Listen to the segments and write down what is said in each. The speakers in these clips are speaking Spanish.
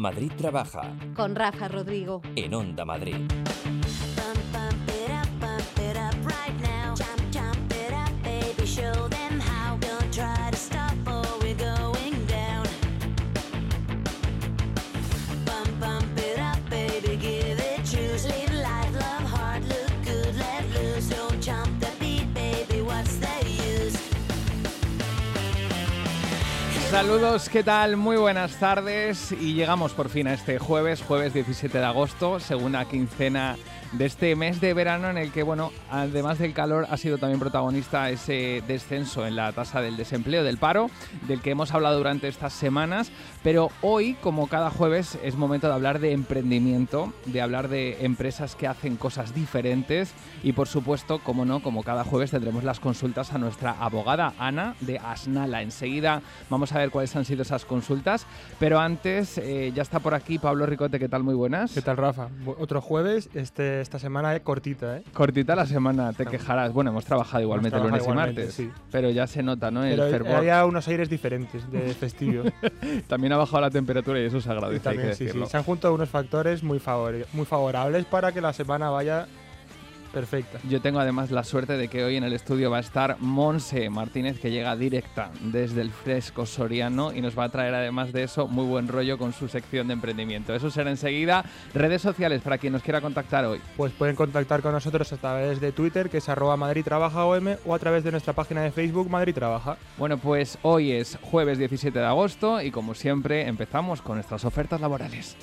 Madrid trabaja. Con Rafa Rodrigo. En Onda Madrid. Saludos, ¿qué tal? Muy buenas tardes y llegamos por fin a este jueves 17 de agosto, segunda quincena de este mes de verano en el que, bueno, además del calor ha sido también protagonista ese descenso en la tasa del desempleo, del paro, del que hemos hablado durante estas semanas, pero hoy, como cada jueves, es momento de hablar de emprendimiento, de hablar de empresas que hacen cosas diferentes y, por supuesto, como no, como cada jueves tendremos las consultas a nuestra abogada Ana de Asnala. Enseguida vamos a ver cuáles han sido esas consultas, pero antes ya está por aquí Pablo Ricote. ¿Qué tal? Muy buenas. ¿Qué tal, Rafa? Otro jueves, esta semana es cortita, ¿eh? Cortita la semana, te quejarás. Bueno, hemos trabajado igualmente lunes y martes, sí. Pero ya se nota, ¿no? Pero el fervor. Había unos aires diferentes de festivo. También ha bajado la temperatura y eso se agradece. También, hay que decirlo. Sí. Se han juntado unos factores muy favorables para que la semana vaya perfecta. Yo tengo además la suerte de que hoy en el estudio va a estar Monse Martínez, que llega directa desde el fresco soriano y nos va a traer además de eso muy buen rollo con su sección de emprendimiento. Eso será enseguida. Redes sociales para quien nos quiera contactar hoy. Pues pueden contactar con nosotros a través de Twitter, que es @MadridTrabajaOM, o a través de nuestra página de Facebook Madrid Trabaja. Bueno, pues hoy es jueves 17 de agosto y como siempre empezamos con nuestras ofertas laborales.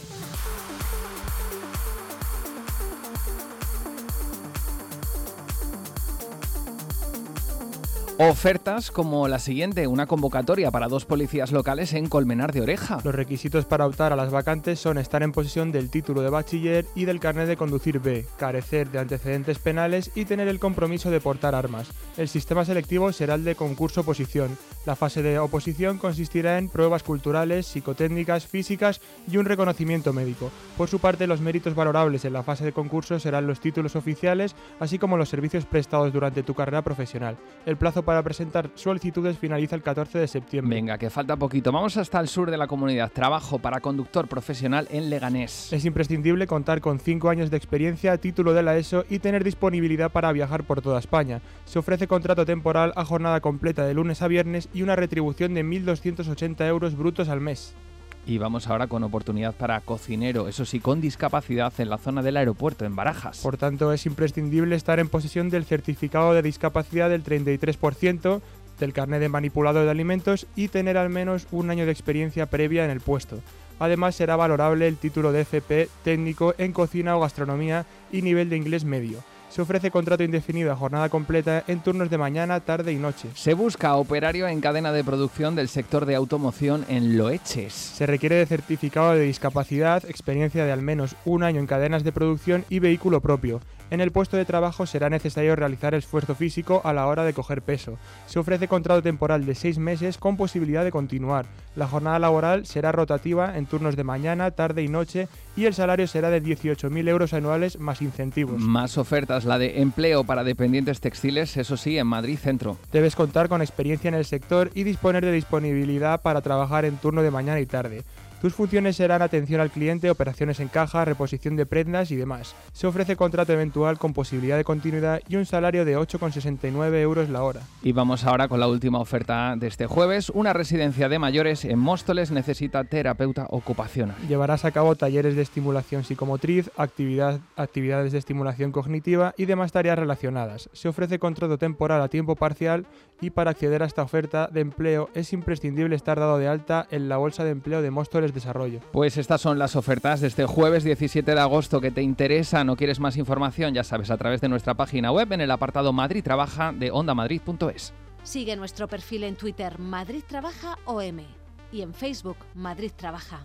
Ofertas como la siguiente, una convocatoria para 2 policías locales en Colmenar de Oreja. Los requisitos para optar a las vacantes son estar en posesión del título de bachiller y del carnet de conducir B, carecer de antecedentes penales y tener el compromiso de portar armas. El sistema selectivo será el de concurso-oposición. La fase de oposición consistirá en pruebas culturales, psicotécnicas, físicas y un reconocimiento médico. Por su parte, los méritos valorables en la fase de concurso serán los títulos oficiales, así como los servicios prestados durante tu carrera profesional. El plazo para presentar solicitudes finaliza el 14 de septiembre. Venga, que falta poquito. Vamos hasta el sur de la comunidad. Trabajo para conductor profesional en Leganés. Es imprescindible contar con 5 años de experiencia, título de la ESO y tener disponibilidad para viajar por toda España. Se ofrece contrato temporal a jornada completa de lunes a viernes y una retribución de 1.280 euros brutos al mes. Y vamos ahora con oportunidad para cocinero, eso sí, con discapacidad en la zona del aeropuerto, en Barajas. Por tanto, es imprescindible estar en posesión del certificado de discapacidad del 33%, del carnet de manipulado de alimentos y tener al menos un año de experiencia previa en el puesto. Además, será valorable el título de FP técnico en cocina o gastronomía y nivel de inglés medio. Se ofrece contrato indefinido a jornada completa en turnos de mañana, tarde y noche. Se busca operario en cadena de producción del sector de automoción en Loeches. Se requiere de certificado de discapacidad, experiencia de al menos un año en cadenas de producción y vehículo propio. En el puesto de trabajo será necesario realizar esfuerzo físico a la hora de coger peso. Se ofrece contrato temporal de 6 meses con posibilidad de continuar. La jornada laboral será rotativa en turnos de mañana, tarde y noche y el salario será de 18.000 euros anuales más incentivos. Más ofertas, la de empleo para dependientes textiles, eso sí, en Madrid Centro. Debes contar con experiencia en el sector y disponer de disponibilidad para trabajar en turno de mañana y tarde. Tus funciones serán atención al cliente, operaciones en caja, reposición de prendas y demás. Se ofrece contrato eventual con posibilidad de continuidad y un salario de 8,69 euros la hora. Y vamos ahora con la última oferta de este jueves. Una residencia de mayores en Móstoles necesita terapeuta ocupacional. Llevarás a cabo talleres de estimulación psicomotriz, actividades de estimulación cognitiva y demás tareas relacionadas. Se ofrece contrato temporal a tiempo parcial y para acceder a esta oferta de empleo es imprescindible estar dado de alta en la Bolsa de Empleo de Móstoles Desarrollo. Pues estas son las ofertas de este jueves 17 de agosto que te interesan o quieres más información, ya sabes, a través de nuestra página web en el apartado Madrid Trabaja de ondamadrid.es. Sigue nuestro perfil en Twitter Madrid Trabaja OM y en Facebook Madrid Trabaja.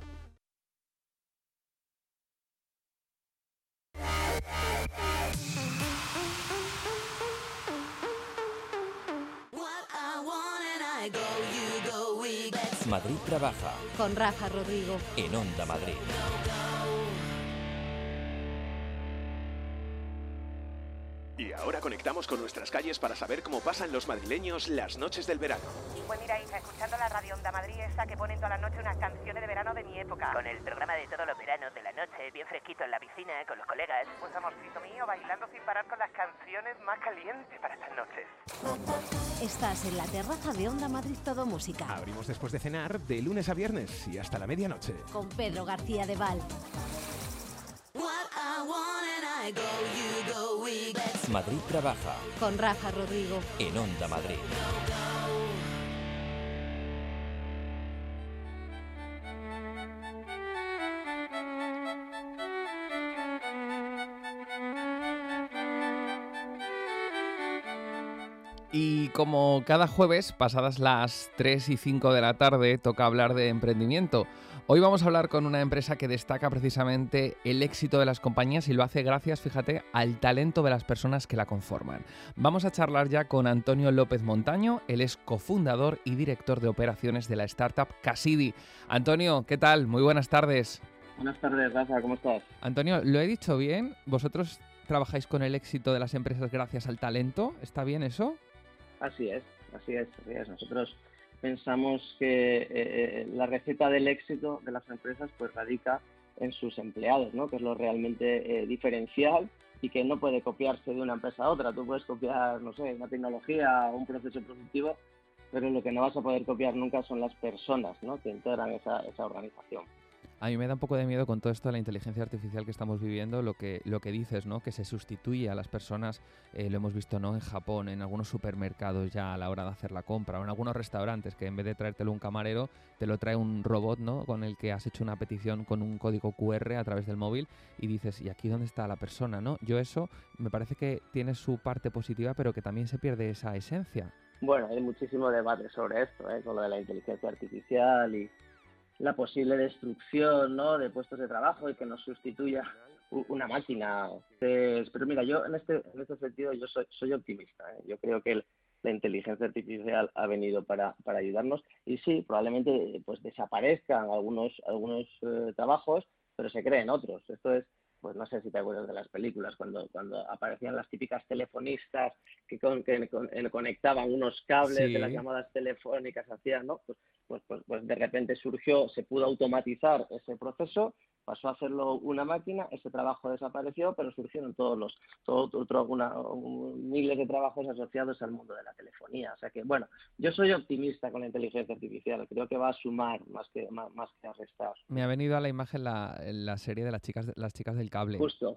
Madrid Trabaja. Con Rafa Rodrigo. En Onda Madrid. Y ahora conectamos con nuestras calles para saber cómo pasan los madrileños las noches del verano. Pues mira, Isa, escuchando la radio Onda Madrid esta que ponen toda la noche unas canciones de verano de mi época. música. Con el programa de todos los veranos de la noche, bien fresquito en la piscina, con los colegas. Pues amorcito mío, bailando sin parar con las canciones más calientes para estas noches. Estás en la terraza de Onda Madrid Todo Música. Abrimos después de cenar de lunes a viernes y hasta la medianoche. Con Pedro García de Val. Madrid trabaja Con Rafa Rodrigo. en Onda Madrid. Y como cada jueves, pasadas las 3 y 5 de la tarde, toca hablar de emprendimiento. Hoy vamos a hablar con una empresa que destaca precisamente el éxito de las compañías y lo hace gracias, fíjate, al talento de las personas que la conforman. Vamos a charlar ya con Antonio López Montaño, él es cofundador y director de operaciones de la startup Casidi. Antonio, ¿qué tal? Muy buenas tardes. Buenas tardes, Rafa, ¿cómo estás? Antonio, ¿lo he dicho bien? ¿Vosotros trabajáis con el éxito de las empresas gracias al talento? ¿Está bien eso? Así es. Nosotros pensamos que la receta del éxito de las empresas pues radica en sus empleados, ¿no? Que es lo realmente diferencial y que no puede copiarse de una empresa a otra. Tú puedes copiar, no sé, una tecnología o un proceso productivo, pero lo que no vas a poder copiar nunca son las personas, ¿no? Que integran esa organización. A mí me da un poco de miedo con todo esto de la inteligencia artificial que estamos viviendo, lo que dices, ¿no? Que se sustituye a las personas, lo hemos visto, ¿no? En Japón, en algunos supermercados ya a la hora de hacer la compra, o en algunos restaurantes que en vez de traértelo un camarero, te lo trae un robot, ¿no? Con el que has hecho una petición con un código QR a través del móvil y dices, ¿y aquí dónde está la persona, no? Yo eso me parece que tiene su parte positiva, pero que también se pierde esa esencia. Bueno, hay muchísimo debate sobre esto, con lo de la inteligencia artificial y la posible destrucción, ¿no? De puestos de trabajo y que nos sustituya una máquina. Pero mira, yo en este sentido yo soy optimista, ¿eh? Yo creo que la inteligencia artificial ha venido para ayudarnos y sí, probablemente pues desaparezcan algunos trabajos, pero se creen otros. Esto es, pues no sé si te acuerdas de las películas, cuando aparecían las típicas telefonistas que conectaban unos cables Sí. de las llamadas telefónicas, hacían, ¿no? Pues de repente se pudo automatizar ese proceso, pasó a hacerlo una máquina, ese trabajo desapareció, pero surgieron miles de trabajos asociados al mundo de la telefonía. O sea que, bueno, yo soy optimista con la inteligencia artificial, creo que va a sumar más que a restar. Me ha venido a la imagen la serie de las chicas del cable. Justo.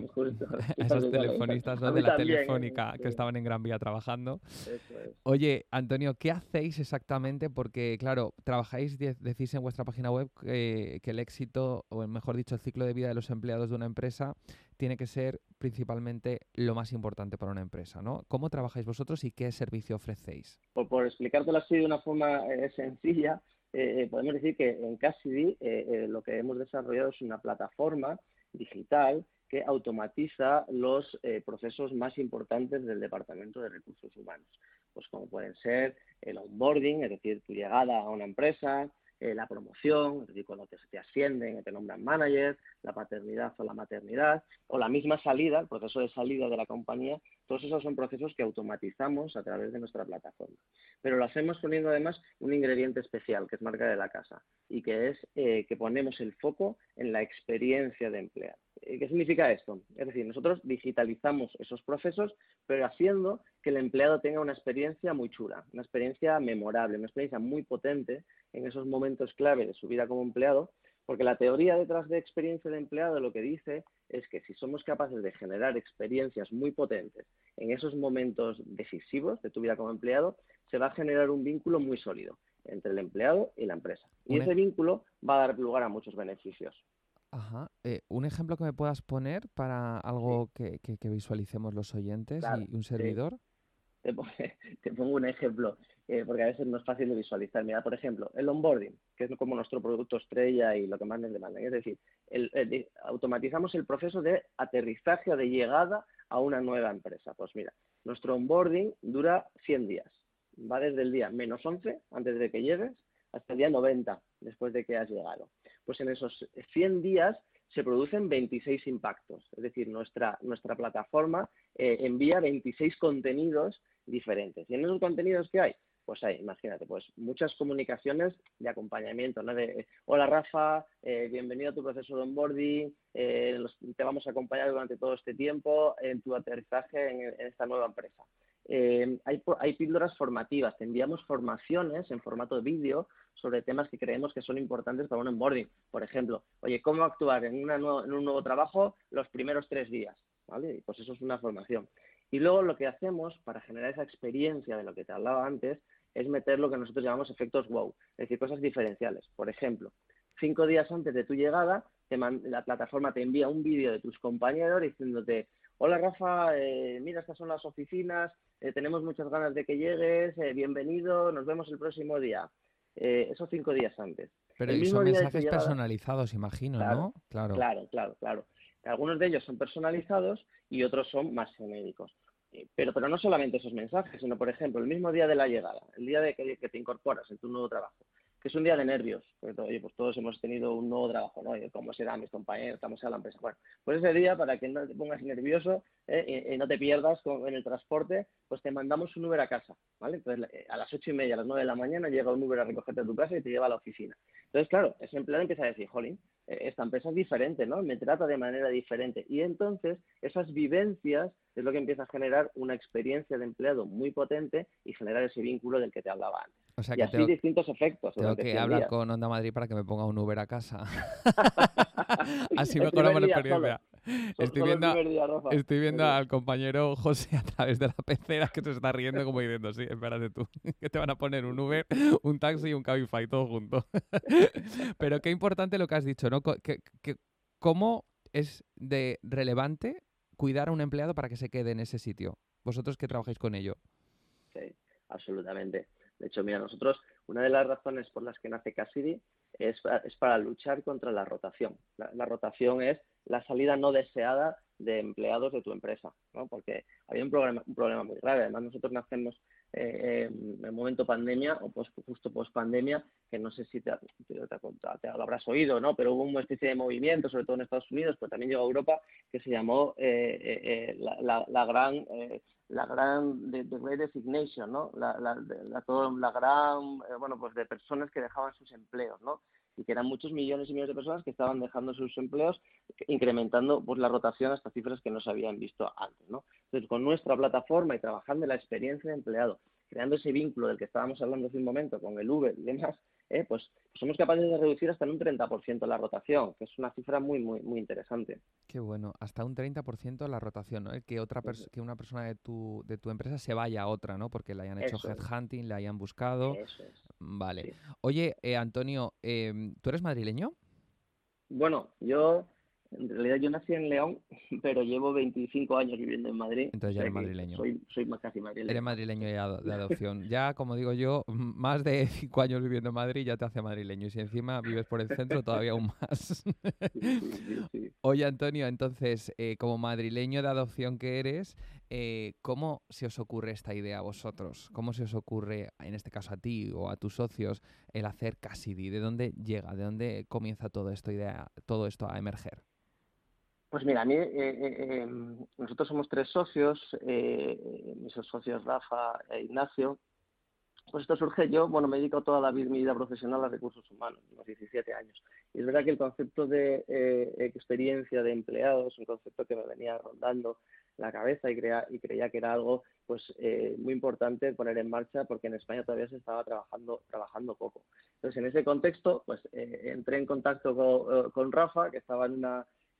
Esos telefonistas, ¿no? A mí De la también, Telefónica sí. que estaban en Gran Vía trabajando. Eso es. Oye, Antonio, ¿qué hacéis exactamente? Porque, claro, trabajáis, decís en vuestra página web que el éxito, o mejor dicho, el ciclo de vida de los empleados de una empresa tiene que ser principalmente lo más importante para una empresa, ¿no? ¿Cómo trabajáis vosotros y qué servicio ofrecéis? Por explicártelo así de una forma sencilla, podemos decir que en Casidi lo que hemos desarrollado es una plataforma digital que automatiza los procesos más importantes del Departamento de Recursos Humanos, pues como pueden ser el onboarding, es decir, tu llegada a una empresa, la promoción, es decir, cuando te ascienden, te nombran manager, la paternidad o la maternidad, o la misma salida, el proceso de salida de la compañía. Todos esos son procesos que automatizamos a través de nuestra plataforma. Pero lo hacemos poniendo además un ingrediente especial, que es marca de la casa, y que es que ponemos el foco en la experiencia de empleado. ¿Qué significa esto? Es decir, nosotros digitalizamos esos procesos, pero haciendo que el empleado tenga una experiencia muy chula, una experiencia memorable, una experiencia muy potente en esos momentos clave de su vida como empleado, porque la teoría detrás de experiencia de empleado lo que dice es que si somos capaces de generar experiencias muy potentes en esos momentos decisivos de tu vida como empleado, se va a generar un vínculo muy sólido entre el empleado y la empresa. Y ese vínculo va a dar lugar a muchos beneficios. Ajá. ¿Un ejemplo que me puedas poner para algo que visualicemos los oyentes, claro, y un servidor? Sí. Te pongo un ejemplo, porque a veces no es fácil de visualizar. Mira, por ejemplo, el onboarding, que es como nuestro producto estrella y lo que más nos demandan. Es decir, automatizamos el proceso de aterrizaje o de llegada a una nueva empresa. Pues mira, nuestro onboarding dura 100 días. Va desde el día -11, antes de que llegues, hasta el día 90, después de que has llegado. Pues en esos 100 días se producen 26 impactos. Es decir, nuestra plataforma envía 26 contenidos diferentes. ¿Y en esos contenidos qué hay? Pues ahí, imagínate, pues muchas comunicaciones de acompañamiento, ¿no? Hola Rafa, bienvenido a tu proceso de onboarding, te vamos a acompañar durante todo este tiempo en tu aterrizaje en esta nueva empresa. Hay píldoras formativas, te enviamos formaciones en formato de vídeo sobre temas que creemos que son importantes para un onboarding. Por ejemplo, oye, cómo actuar en un nuevo trabajo los primeros 3 días, ¿vale? Pues eso es una formación. Y luego lo que hacemos para generar esa experiencia de lo que te hablaba antes es meter lo que nosotros llamamos efectos wow, es decir, cosas diferenciales. Por ejemplo, 5 días antes de tu llegada, la plataforma te envía un vídeo de tus compañeros diciéndote: hola Rafa, mira, estas son las oficinas, tenemos muchas ganas de que llegues, bienvenido, nos vemos el próximo día. Eso 5 días antes. Pero El y mismo son día de tu mensajes llegada, personalizados, imagino, ¿no? Claro. Claro. Algunos de ellos son personalizados y otros son más genéricos. Pero no solamente esos mensajes, sino, por ejemplo, el mismo día de la llegada, el día de que te incorporas en tu nuevo trabajo, que es un día de nervios, porque oye, pues todos hemos tenido un nuevo trabajo, ¿no? ¿Cómo serán mis compañeros? ¿Cómo será la empresa? Bueno, pues ese día, para que no te pongas nervioso y no te pierdas en el transporte, pues te mandamos un Uber a casa, ¿vale? Entonces, a las 8:30, a las 9 de la mañana, llega un Uber a recogerte a tu casa y te lleva a la oficina. Entonces, claro, ese empleado empieza a decir: jolín, esta empresa es diferente, ¿no? Me trata de manera diferente. Y entonces, esas vivencias es lo que empieza a generar una experiencia de empleado muy potente y generar ese vínculo del que te hablaba antes. O sea Y que así distintos efectos. tengo durante que 100 hablar días. con Onda Madrid para que me ponga un Uber a casa. Así El mejoramos primer la día solo. experiencia. Estoy Solo el viendo, primer día, Rafa. estoy viendo Eso es. al compañero José a través de la pecera que se está riendo como diciendo: sí, espérate tú, que te van a poner un Uber, un taxi y un Cabify todo junto. Pero qué importante lo que has dicho, ¿no? ¿Cómo es de relevante cuidar a un empleado para que se quede en ese sitio? Vosotros que trabajáis con ello. Sí, absolutamente. De hecho, mira, nosotros, una de las razones por las que nace Cassidy es para luchar contra la rotación. La rotación es la salida no deseada de empleados de tu empresa, ¿no? Porque había un problema muy grave. Además, nosotros nacemos en el momento pandemia o justo post pandemia, que no sé si te lo habrás oído, ¿no? Pero hubo una especie de movimiento, sobre todo en Estados Unidos, pero también llegó a Europa, que se llamó la gran the Great Resignation, ¿no? La gran, bueno, pues de personas que dejaban sus empleos, ¿no? Y que eran muchos millones y millones de personas que estaban dejando sus empleos, incrementando pues la rotación hasta cifras que no se habían visto antes, ¿no? Entonces, con nuestra plataforma y trabajando en la experiencia de empleado, creando ese vínculo del que estábamos hablando hace un momento con el Uber y demás, pues somos capaces de reducir hasta en un 30% la rotación, que es una cifra muy, muy, muy interesante. Qué bueno, hasta un 30% la rotación, ¿no? Que una persona de tu empresa se vaya a otra, ¿no? Porque le hayan hecho headhunting, le hayan buscado. Eso es. Vale. Sí. Oye, Antonio, ¿tú eres madrileño? Bueno, en realidad yo nací en León, pero llevo 25 años viviendo en Madrid. Entonces ya eres madrileño. Soy casi madrileño. Eres madrileño ya de adopción. Ya, como digo yo, más de 5 años viviendo en Madrid ya te hace madrileño. Y si encima vives por el centro, todavía aún más. Sí. Oye, Antonio, entonces, como madrileño de adopción que eres, ¿cómo se os ocurre esta idea a vosotros? ¿Cómo se os ocurre, en este caso a ti o a tus socios, el hacer Cassidy? ¿De dónde llega? ¿De dónde comienza todo esto a emerger? Pues mira, a mí, nosotros somos 3 socios, mis socios Rafa e Ignacio. Pues esto surge, me he dedicado toda mi vida profesional a recursos humanos, unos 17 años. Y es verdad que el concepto de experiencia de empleado es un concepto que me venía rondando la cabeza y creía que era algo pues muy importante poner en marcha, porque en España todavía se estaba trabajando poco. Entonces, en ese contexto, pues entré en contacto con Rafa, que estaba en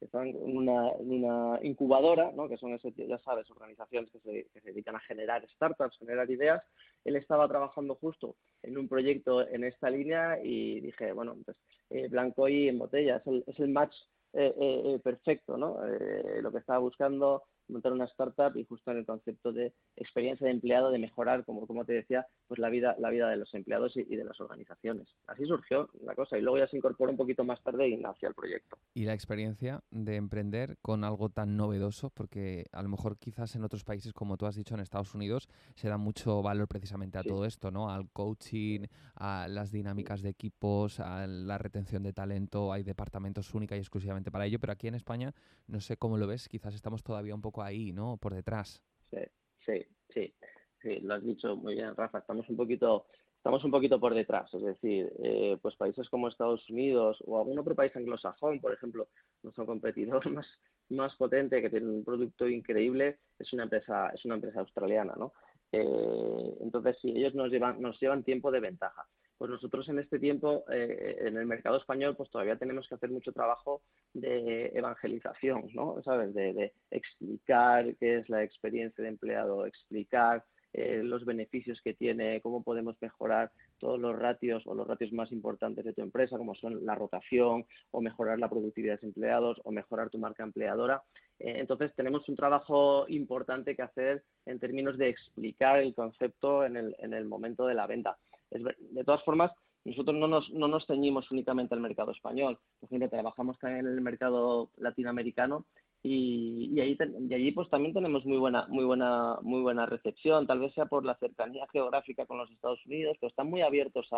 una incubadora, ¿no? Que son, ya sabes, organizaciones que se dedican a generar startups, generar ideas. Él estaba trabajando justo en un proyecto en esta línea y dije, bueno, pues blanco y en botella, es el match perfecto, ¿no? Lo que estaba buscando, montar una startup y justo en el concepto de experiencia de empleado, de mejorar, como te decía, pues la vida de los empleados y de las organizaciones. Así surgió la cosa y luego ya se incorporó un poquito más tarde Ignacio al proyecto. Y la experiencia de emprender con algo tan novedoso, porque a lo mejor quizás en otros países, como tú has dicho, en Estados Unidos, se da mucho valor precisamente a todo esto, ¿no? Al coaching, a las dinámicas de equipos, a la retención de talento, hay departamentos única y exclusivamente para ello, pero aquí en España, no sé cómo lo ves, quizás estamos todavía un poco ahí, ¿no? Por detrás. Sí. Sí, lo has dicho muy bien, Rafa. Estamos un poquito por detrás. Es decir, pues países como Estados Unidos o algún otro país anglosajón, por ejemplo, nuestro competidor más potente, que tiene un producto increíble, es una empresa australiana, ¿no? Entonces, sí, ellos nos llevan tiempo de ventaja. Pues nosotros en este tiempo, en el mercado español, pues todavía tenemos que hacer mucho trabajo de evangelización, ¿no? ¿Sabes? De explicar qué es la experiencia de empleado, explicar los beneficios que tiene, cómo podemos mejorar todos los ratios o los ratios más importantes de tu empresa, como son la rotación o mejorar la productividad de empleados o mejorar tu marca empleadora. Entonces, tenemos un trabajo importante que hacer en términos de explicar el concepto en el momento de la venta. De todas formas, nosotros no nos ceñimos únicamente al mercado español. Por ejemplo, trabajamos también en el mercado latinoamericano y allí pues también tenemos muy buena recepción. Tal vez sea por la cercanía geográfica con los Estados Unidos, pero están muy abiertos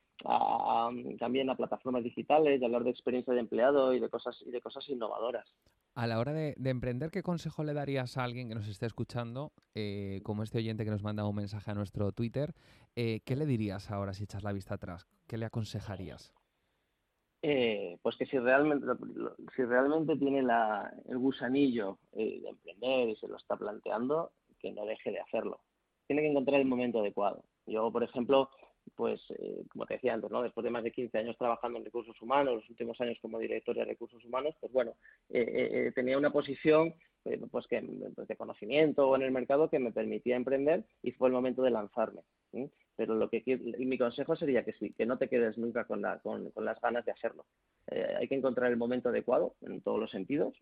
también a plataformas digitales, de hablar de experiencia de empleado y de cosas innovadoras. A la hora de emprender, ¿qué consejo le darías a alguien que nos esté escuchando, como este oyente que nos manda un mensaje a nuestro Twitter? ¿Qué le dirías ahora si echas la vista atrás? ¿Qué le aconsejarías? Pues que si realmente tiene el gusanillo de emprender y se lo está planteando, que no deje de hacerlo. Tiene que encontrar el momento adecuado. Yo, por ejemplo, pues como te decía antes, ¿no? Después de más de 15 años trabajando en recursos humanos, los últimos años como director de recursos humanos, pues bueno, tenía una posición pues de conocimiento en el mercado que me permitía emprender y fue el momento de lanzarme. ¿Sí? Pero mi consejo sería que sí, que no te quedes nunca con las ganas de hacerlo. Hay que encontrar el momento adecuado en todos los sentidos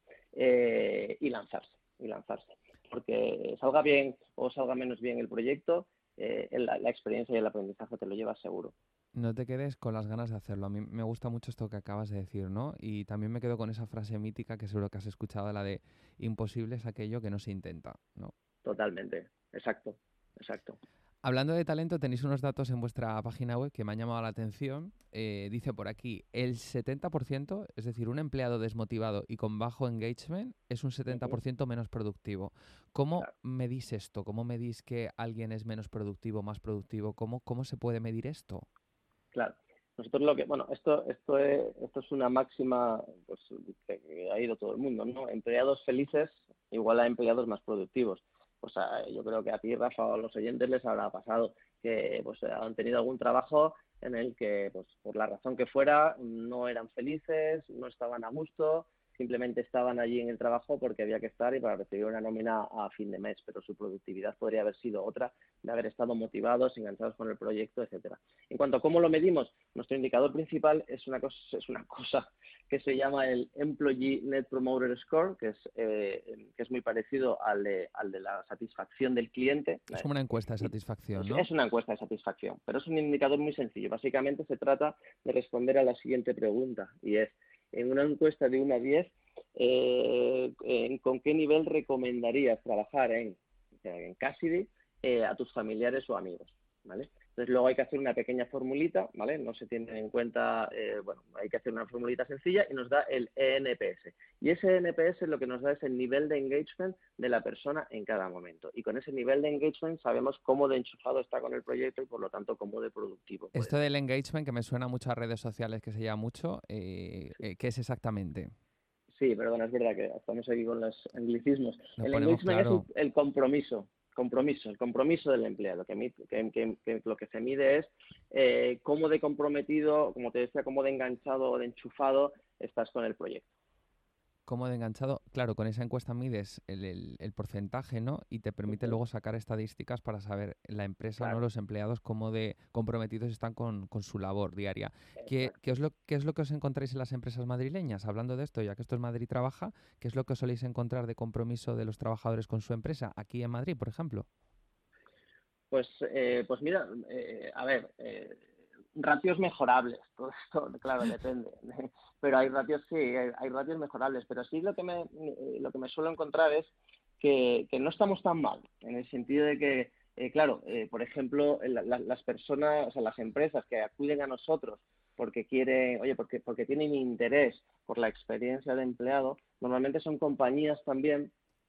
y lanzarse. Porque salga bien o salga menos bien el proyecto, la experiencia y el aprendizaje te lo llevas seguro. No te quedes con las ganas de hacerlo. A mí me gusta mucho esto que acabas de decir, ¿no? Y también me quedo con esa frase mítica que seguro que has escuchado, la de imposible es aquello que no se intenta, ¿no? Totalmente, exacto. Hablando de talento, tenéis unos datos en vuestra página web que me han llamado la atención. Dice por aquí, el 70%, es decir, un empleado desmotivado y con bajo engagement es un 70% menos productivo. ¿Cómo medís esto? ¿Cómo medís que alguien es menos productivo, más productivo? ¿Cómo se puede medir esto? Claro. Nosotros esto es una máxima pues, que ha ido todo el mundo, ¿no? Empleados felices igual a empleados más productivos. O sea, yo creo que a ti, Rafa, o a los oyentes les habrá pasado que pues han tenido algún trabajo en el que, pues por la razón que fuera, no eran felices, no estaban a gusto, simplemente estaban allí en el trabajo porque había que estar y para recibir una nómina a fin de mes, pero su productividad podría haber sido otra, de haber estado motivados, enganchados con el proyecto, etcétera. En cuanto a cómo lo medimos, nuestro indicador principal es una cosa que se llama el Employee Net Promoter Score, que es muy parecido al de la satisfacción del cliente. Es como una encuesta de satisfacción, ¿no? Es una encuesta de satisfacción, pero es un indicador muy sencillo. Básicamente se trata de responder a la siguiente pregunta, y es, en una encuesta de 1 a 10, ¿con qué nivel recomendarías trabajar en Cassidy a tus familiares o amigos? ¿Vale? Entonces luego hay que hacer una pequeña formulita, ¿vale? No se tiene en cuenta, hay que hacer una formulita sencilla y nos da el ENPS. Y ese ENPS lo que nos da es el nivel de engagement de la persona en cada momento. Y con ese nivel de engagement sabemos cómo de enchufado está con el proyecto y por lo tanto cómo de productivo. Esto del engagement, que me suena mucho a redes sociales, que se llama mucho, ¿qué es exactamente? Sí, perdona, es verdad que estamos aquí con los anglicismos. El engagement claro. es el compromiso del empleado, que lo que se mide es cómo de comprometido, como te decía, cómo de enganchado o de enchufado estás con el proyecto. Cómo de enganchado, claro, con esa encuesta mides el porcentaje, ¿no? Y te permite luego sacar estadísticas para saber la empresa, ¿no? Los empleados, cómo de comprometidos están con su labor diaria. ¿Qué es lo que os encontráis en las empresas madrileñas? Hablando de esto, ya que esto es Madrid Trabaja, ¿qué es lo que os soléis encontrar de compromiso de los trabajadores con su empresa aquí en Madrid, por ejemplo? Pues mira, a ver, ratios mejorables, todo esto, claro, depende, pero hay ratios mejorables, pero sí lo que me suelo encontrar es que no estamos tan mal, en el sentido de que, por ejemplo, las personas, o sea, las empresas que acuden a nosotros porque porque tienen interés por la experiencia de empleado, normalmente son compañías también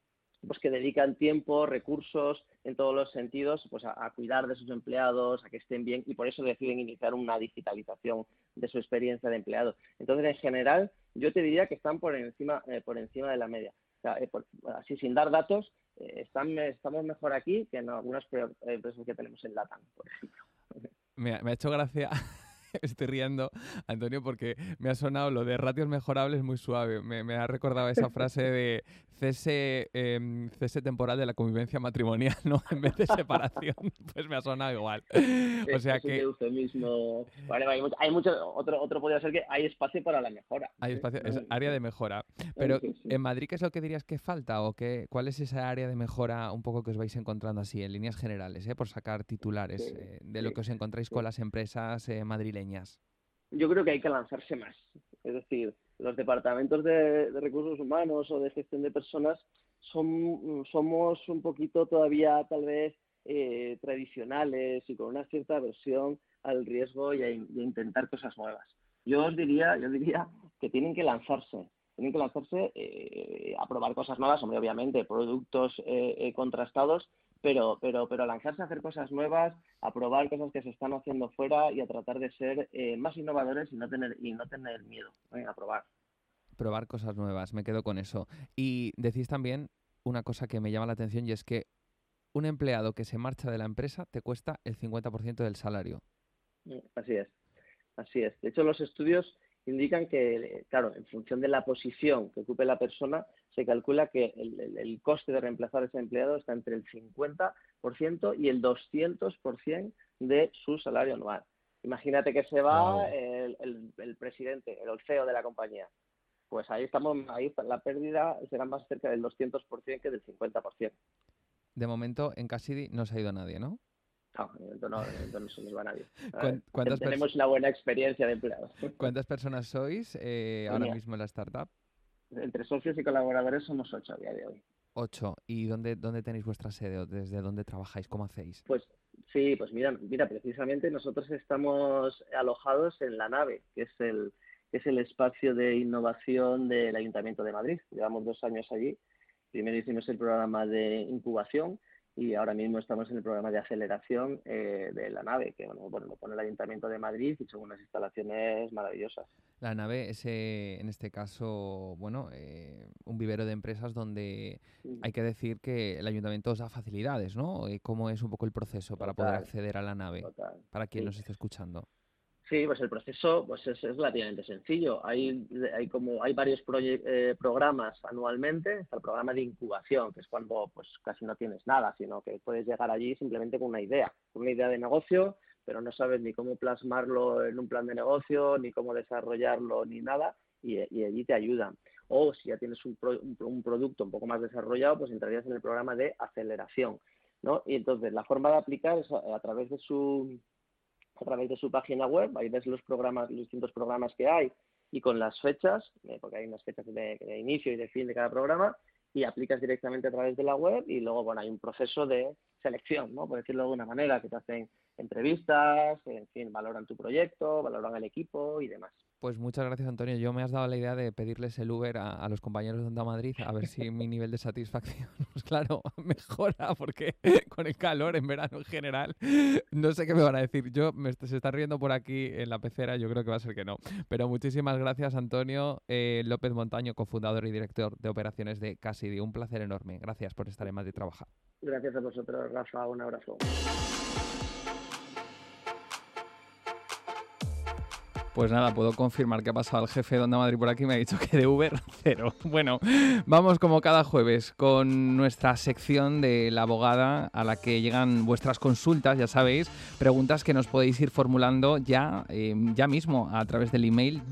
pues que dedican tiempo, recursos en todos los sentidos pues a cuidar de sus empleados, a que estén bien, y por eso deciden iniciar una digitalización de su experiencia de empleado. Entonces, en general, yo te diría que están por encima de la media. O sea, así sin dar datos, estamos mejor aquí que en algunas empresas que tenemos en LATAM, por ejemplo. Me ha hecho gracia. Estoy riendo, Antonio, porque me ha sonado lo de ratios mejorables muy suave. Me ha recordado esa frase de cese temporal de la convivencia matrimonial, ¿no? En vez de separación, pues me ha sonado igual. O sea que... eufemismo. Vale, hay mucho. Otro podría ser que hay espacio para la mejora. Hay espacio, es área de mejora. Pero en Madrid, ¿qué es lo que dirías que falta? ¿O cuál es esa área de mejora un poco que os vais encontrando así, en líneas generales, por sacar titulares de lo que os encontráis con las empresas madrileñas? Yo creo que hay que lanzarse más. Es decir, los departamentos de recursos humanos o de gestión de personas somos un poquito todavía tal vez tradicionales y con una cierta aversión al riesgo y a intentar cosas nuevas. Yo diría que tienen que lanzarse a probar cosas nuevas, hombre, obviamente, productos contrastados, pero lanzarse a hacer cosas nuevas, a probar cosas que se están haciendo fuera y a tratar de ser más innovadores y no tener miedo a probar. Probar cosas nuevas, me quedo con eso. Y decís también una cosa que me llama la atención, y es que un empleado que se marcha de la empresa te cuesta el 50% del salario. Así es. De hecho, los estudios indican que, claro, en función de la posición que ocupe la persona, se calcula que el coste de reemplazar a ese empleado está entre el 50% y el 200% de su salario anual. Imagínate que se va el presidente, el CEO de la compañía. Pues ahí la pérdida será más cerca del 200% que del 50%. De momento, en Cassidy no se ha ido nadie, ¿no? No se nos va nadie. Tenemos una buena experiencia de empleados. ¿Cuántas personas sois ahora mismo en la startup? Entre socios y colaboradores somos 8 a día de hoy. 8. ¿Y dónde tenéis vuestra sede o desde dónde trabajáis? ¿Cómo hacéis? Pues sí, pues mira, precisamente nosotros estamos alojados en La Nave, que es el espacio de innovación del Ayuntamiento de Madrid. Llevamos 2 años allí. Primero hicimos el programa de incubación y ahora mismo estamos en el programa de aceleración de La Nave, que lo pone el Ayuntamiento de Madrid y son unas instalaciones maravillosas. La Nave es, en este caso, un vivero de empresas donde hay que decir que el Ayuntamiento os da facilidades, ¿no? ¿Cómo es un poco el proceso para poder acceder a La Nave? Para quien nos esté escuchando. Sí, pues el proceso es relativamente sencillo. Hay varios programas anualmente. Está el programa de incubación, que es cuando pues casi no tienes nada, sino que puedes llegar allí simplemente con una idea de negocio, pero no sabes ni cómo plasmarlo en un plan de negocio, ni cómo desarrollarlo, ni nada, y allí te ayudan. O si ya tienes un producto un poco más desarrollado, pues entrarías en el programa de aceleración, ¿no? Y entonces la forma de aplicar es a través de su página web. Ahí ves los distintos programas que hay y con las fechas, porque hay unas fechas de inicio y de fin de cada programa, y aplicas directamente a través de la web y luego hay un proceso de selección, ¿no? Por decirlo de alguna manera, que te hacen entrevistas, en fin, valoran tu proyecto, valoran el equipo y demás. Pues muchas gracias, Antonio. Yo me has dado la idea de pedirles el Uber a los compañeros de Onda Madrid a ver si mi nivel de satisfacción, pues claro, mejora, porque con el calor en verano en general, no sé qué me van a decir. Se está riendo por aquí en la pecera, yo creo que va a ser que no. Pero muchísimas gracias, Antonio López Montaño, cofundador y director de operaciones de Cassidy. Un placer enorme. Gracias por estar en Madrid Trabaja. Gracias a vosotros, Rafa. Un abrazo. Pues nada, puedo confirmar que ha pasado el jefe de Onda Madrid por aquí y me ha dicho que de Uber, 0. Bueno, vamos como cada jueves con nuestra sección de la abogada a la que llegan vuestras consultas, ya sabéis, preguntas que nos podéis ir formulando ya mismo a través del email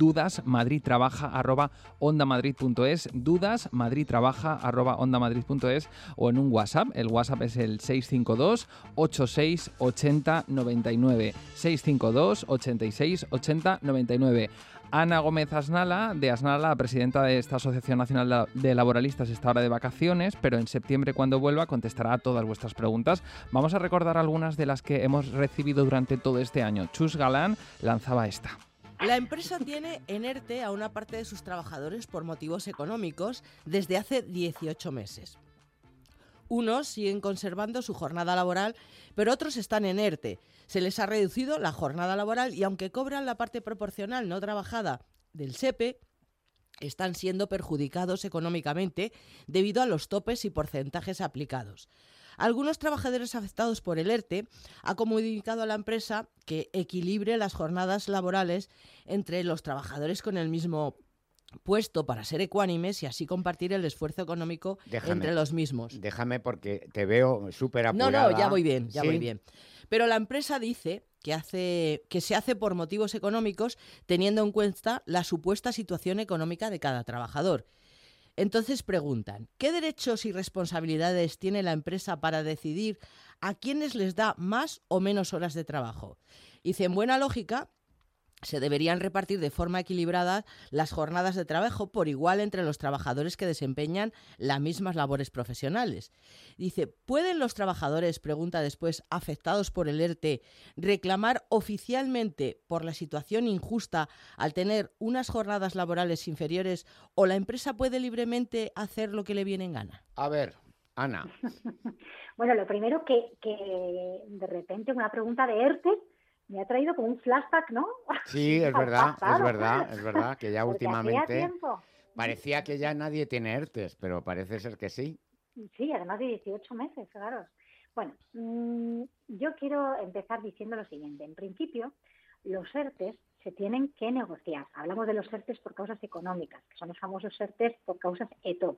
dudasmadridtrabaja@ondamadrid.es, dudasmadridtrabaja@ondamadrid.es o en un WhatsApp. El WhatsApp es el 652 86 80 99, 652 86 80 99. Ana Gómez Asnala, de Asnala, la presidenta de esta Asociación Nacional de Laboralistas, está ahora de vacaciones, pero en septiembre, cuando vuelva, contestará a todas vuestras preguntas. Vamos a recordar algunas de las que hemos recibido durante todo este año. Chus Galán lanzaba esta. La empresa tiene en ERTE a una parte de sus trabajadores por motivos económicos desde hace 18 meses. Unos siguen conservando su jornada laboral, pero otros están en ERTE. Se les ha reducido la jornada laboral y aunque cobran la parte proporcional no trabajada del SEPE, están siendo perjudicados económicamente debido a los topes y porcentajes aplicados. Algunos trabajadores afectados por el ERTE han comunicado a la empresa que equilibre las jornadas laborales entre los trabajadores con el mismo puesto para ser ecuánimes y así compartir el esfuerzo económico entre los mismos. Déjame porque te veo súper apurada. No, ya voy bien, ¿Sí? voy bien. Pero la empresa dice que se hace por motivos económicos teniendo en cuenta la supuesta situación económica de cada trabajador. Entonces preguntan, ¿qué derechos y responsabilidades tiene la empresa para decidir a quiénes les da más o menos horas de trabajo? Dice, en buena lógica, se deberían repartir de forma equilibrada las jornadas de trabajo por igual entre los trabajadores que desempeñan las mismas labores profesionales. Dice, ¿pueden los trabajadores, pregunta después, afectados por el ERTE, reclamar oficialmente por la situación injusta al tener unas jornadas laborales inferiores o la empresa puede libremente hacer lo que le viene en gana? A ver, Ana. Bueno, lo primero que de repente una pregunta de ERTE me ha traído como un flashback, ¿no? Sí, es verdad, que ya Porque últimamente hacía tiempo. parecía que ya nadie tiene ERTEs, pero parece ser que sí. Sí, además de 18 meses, claro. Bueno, yo quiero empezar diciendo lo siguiente. En principio, los ERTEs se tienen que negociar. Hablamos de los ERTEs por causas económicas, que son los famosos ERTEs por causas ETOP.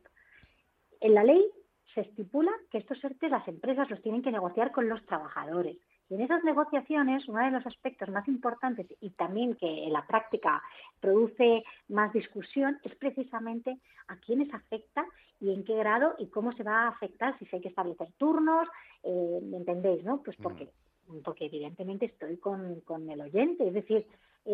En la ley se estipula que estos ERTEs las empresas los tienen que negociar con los trabajadores. Y en esas negociaciones, uno de los aspectos más importantes y también que en la práctica produce más discusión es precisamente a quiénes afecta y en qué grado y cómo se va a afectar, si se hay que establecer turnos, ¿me entendéis, no? Pues porque evidentemente estoy con el oyente, es decir,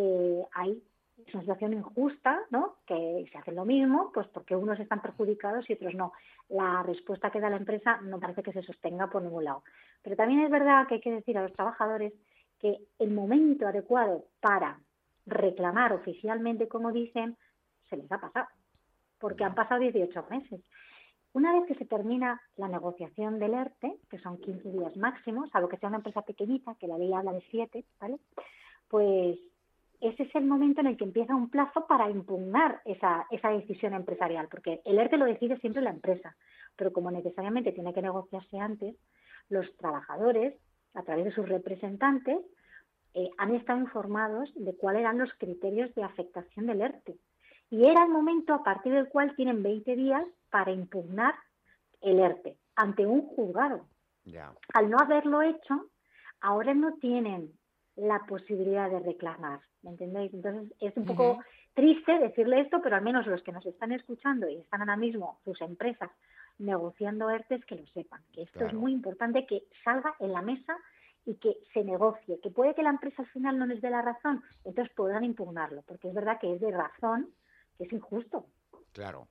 hay una situación injusta, ¿no? Que se hace lo mismo, pues porque unos están perjudicados y otros no. La respuesta que da la empresa no parece que se sostenga por ningún lado. Pero también es verdad que hay que decir a los trabajadores que el momento adecuado para reclamar oficialmente, como dicen, se les ha pasado, porque han pasado 18 meses. Una vez que se termina la negociación del ERTE, que son 15 días máximos, salvo que sea una empresa pequeñita, que la ley habla de 7, ¿vale? Pues ese es el momento en el que empieza un plazo para impugnar esa decisión empresarial, porque el ERTE lo decide siempre la empresa, pero como necesariamente tiene que negociarse antes, los trabajadores, a través de sus representantes, han estado informados de cuáles eran los criterios de afectación del ERTE. Y era el momento a partir del cual tienen 20 días para impugnar el ERTE ante un juzgado. Ya. Al no haberlo hecho, ahora no tienen la posibilidad de reclamar, ¿me entendéis? Entonces es un poco triste decirle esto, pero al menos los que nos están escuchando y están ahora mismo, sus empresas, negociando ERTEs, que lo sepan, que esto es muy importante, que salga en la mesa y que se negocie, que puede que la empresa al final no les dé la razón, entonces podrán impugnarlo, porque es verdad que es de razón, que es injusto. Claro.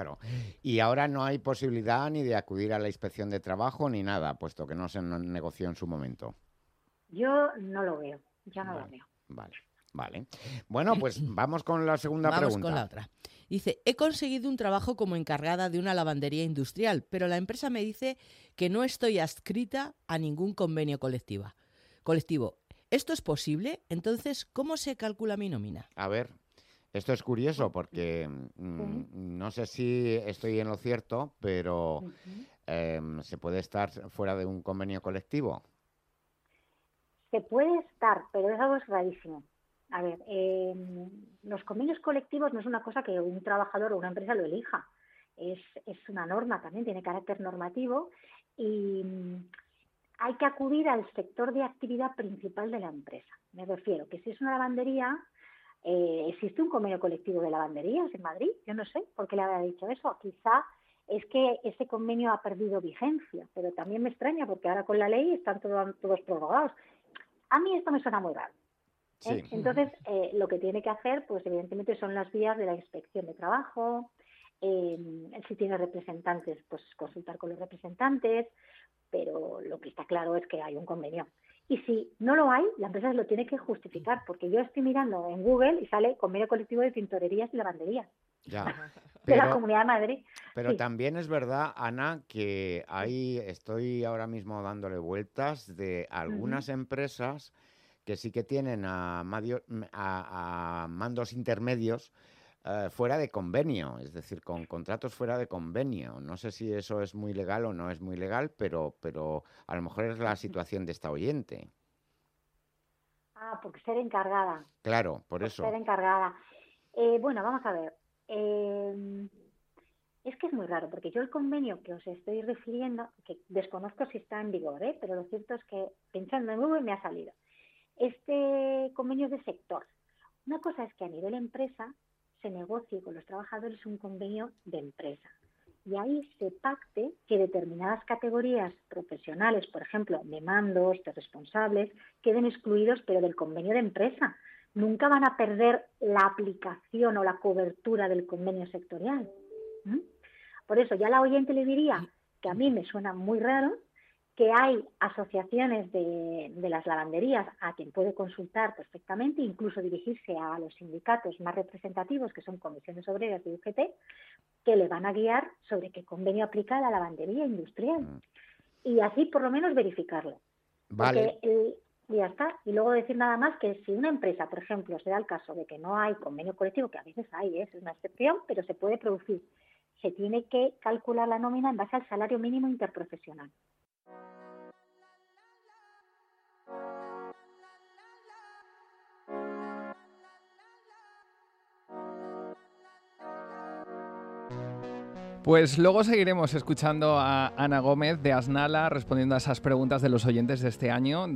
Y ahora no hay posibilidad ni de acudir a la inspección de trabajo ni nada, puesto que no se negoció en su momento. Yo no lo veo, lo veo. Vale. Bueno, pues vamos con la segunda pregunta. Vamos con la otra. Dice, he conseguido un trabajo como encargada de una lavandería industrial, pero la empresa me dice que no estoy adscrita a ningún convenio colectivo. ¿Esto es posible? Entonces, ¿cómo se calcula mi nómina? A ver, esto es curioso porque no sé si estoy en lo cierto, pero ¿se puede estar fuera de un convenio colectivo? Se puede estar, pero es algo rarísimo. A ver, los convenios colectivos no es una cosa que un trabajador o una empresa lo elija. Es una norma también, tiene carácter normativo y hay que acudir al sector de actividad principal de la empresa. Me refiero que si es una lavandería, ¿existe un convenio colectivo de lavanderías en Madrid? Yo no sé por qué le habrá dicho eso. Quizá es que ese convenio ha perdido vigencia, pero también me extraña porque ahora con la ley están todos prorrogados. A mí esto me suena muy raro. Sí. Entonces, lo que tiene que hacer, pues evidentemente son las vías de la inspección de trabajo, si tiene representantes, pues consultar con los representantes, pero lo que está claro es que hay un convenio. Y si no lo hay, la empresa lo tiene que justificar, porque yo estoy mirando en Google y sale convenio colectivo de tintorerías y lavanderías. Ya. de la Comunidad de Madrid. Pero Sí. también es verdad, Ana, que estoy ahora mismo dándole vueltas de algunas empresas que sí que tienen a mandos intermedios fuera de convenio, es decir, con contratos fuera de convenio. No sé si eso es muy legal o no es muy legal, pero a lo mejor es la situación de esta oyente. Ah, porque ser encargada. Claro, por eso. Ser encargada. Bueno, vamos a ver. Es que es muy raro, porque yo el convenio que os estoy refiriendo, que desconozco si está en vigor, pero lo cierto es que pensando en Google me ha salido. Este convenio es de sector. Una cosa es que a nivel empresa se negocie con los trabajadores un convenio de empresa. Y ahí se pacte que determinadas categorías profesionales, por ejemplo, de mandos, de responsables, queden excluidos, pero del convenio de empresa. Nunca van a perder la aplicación o la cobertura del convenio sectorial. Por eso ya la oyente le diría que a mí me suena muy raro, que hay asociaciones de las lavanderías a quien puede consultar perfectamente, incluso dirigirse a los sindicatos más representativos, que son comisiones obreras de UGT, que le van a guiar sobre qué convenio aplica a la lavandería industrial. Y así por lo menos verificarlo. Vale. Y ya está. Y luego decir nada más que si una empresa, por ejemplo, se da el caso de que no hay convenio colectivo, que a veces hay, es una excepción, pero se puede producir, se tiene que calcular la nómina en base al salario mínimo interprofesional. Pues luego seguiremos escuchando a Ana Gómez de Asnala respondiendo a esas preguntas de los oyentes de este año,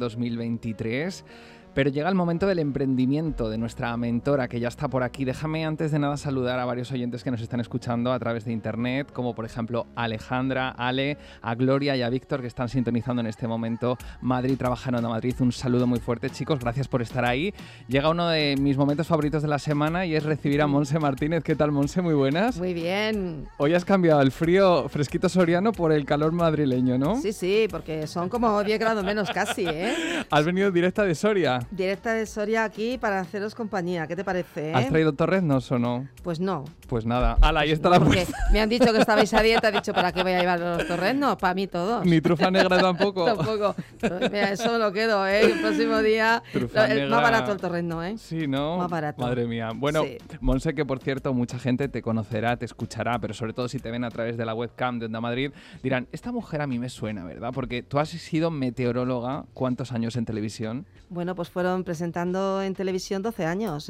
2023. Pero llega el momento del emprendimiento de nuestra mentora, que ya está por aquí. Déjame antes de nada saludar a varios oyentes que nos están escuchando a través de internet, como por ejemplo a Alejandra, Ale, a Gloria y a Víctor, que están sintonizando en este momento Madrid Trabaja en Onda Madrid. Un saludo muy fuerte, chicos, gracias por estar ahí. Llega uno de mis momentos favoritos de la semana y es recibir a Monse Martínez. ¿Qué tal, Monse? Muy buenas. Muy bien. Hoy has cambiado el frío fresquito soriano por el calor madrileño, ¿no? Sí, sí, porque son como 10 grados menos casi, ¿eh? Has venido directa de Soria. Directa de Soria aquí para haceros compañía. ¿Qué te parece? ¿Has traído torreznos o no? Pues no. Pues nada. ¡Hala, ahí está la puesta! Me han dicho que estabais a dieta. He dicho, ¿para qué voy a llevar los torreznos? Para mí todos. Ni trufa negra tampoco. Tampoco. Mira, eso me lo quedo, ¿eh? El próximo día. Más barato el torrezno, ¿eh? Sí, ¿no? Más barato. Madre mía. Bueno, sí. Monse, que por cierto, mucha gente te conocerá, te escuchará, pero sobre todo si te ven a través de la webcam de Onda Madrid, dirán, esta mujer a mí me suena, ¿verdad? Porque tú has sido meteoróloga, ¿cuántos años en televisión? Bueno, pues fueron presentando en televisión 12 años,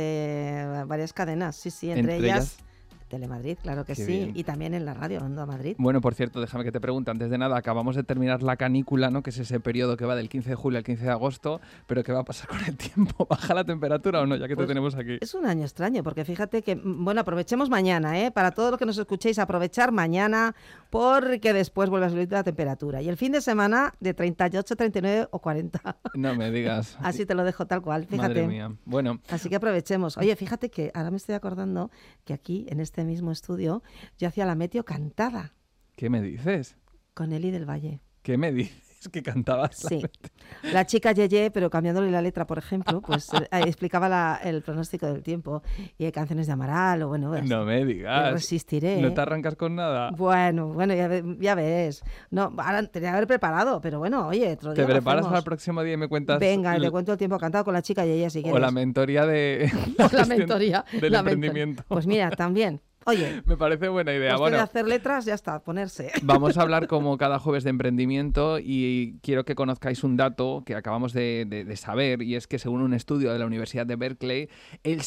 entre varias cadenas, sí, entre ellas Telemadrid, claro que sí, bien. Y también en la radio, Onda Madrid. Bueno, por cierto, déjame que te pregunte, antes de nada, acabamos de terminar la canícula, ¿no? Que es ese periodo que va del 15 de julio al 15 de agosto, pero ¿qué va a pasar con el tiempo? ¿Baja la temperatura o no, ya que te tenemos aquí? Es un año extraño, porque fíjate que, bueno, aprovechemos mañana, ¿eh? Para todos los que nos escuchéis, aprovechar mañana, porque después vuelve a subir la temperatura. Y el fin de semana de 38, 39 o 40. No me digas. Así te lo dejo tal cual, fíjate. Madre mía. Bueno. Así que aprovechemos. Oye, fíjate que ahora me estoy acordando que aquí, en este mismo estudio, yo hacía la meteo cantada. ¿Qué me dices? Con Eli del Valle. ¿Qué me dices? Que cantabas. Sí. La chica Yeye, pero cambiándole la letra, por ejemplo, pues explicaba el pronóstico del tiempo. Y hay canciones de Amaral, o bueno... No me digas. Resistiré. ¿No te arrancas con nada? Bueno, ya ves. No, ahora tenía que haber preparado, pero bueno, oye, otro día ¿Te preparas para el próximo día y me cuentas? Venga, y te cuento el tiempo cantado con la chica Yeye, si quieres. O la mentoría de... O la mentoría. del emprendimiento. Pues mira, también... Oye, me parece buena idea. Bueno, de hacer letras, ya está, ponerse. Vamos a hablar como cada jueves de emprendimiento y quiero que conozcáis un dato que acabamos de saber, y es que según un estudio de la Universidad de Berkeley, el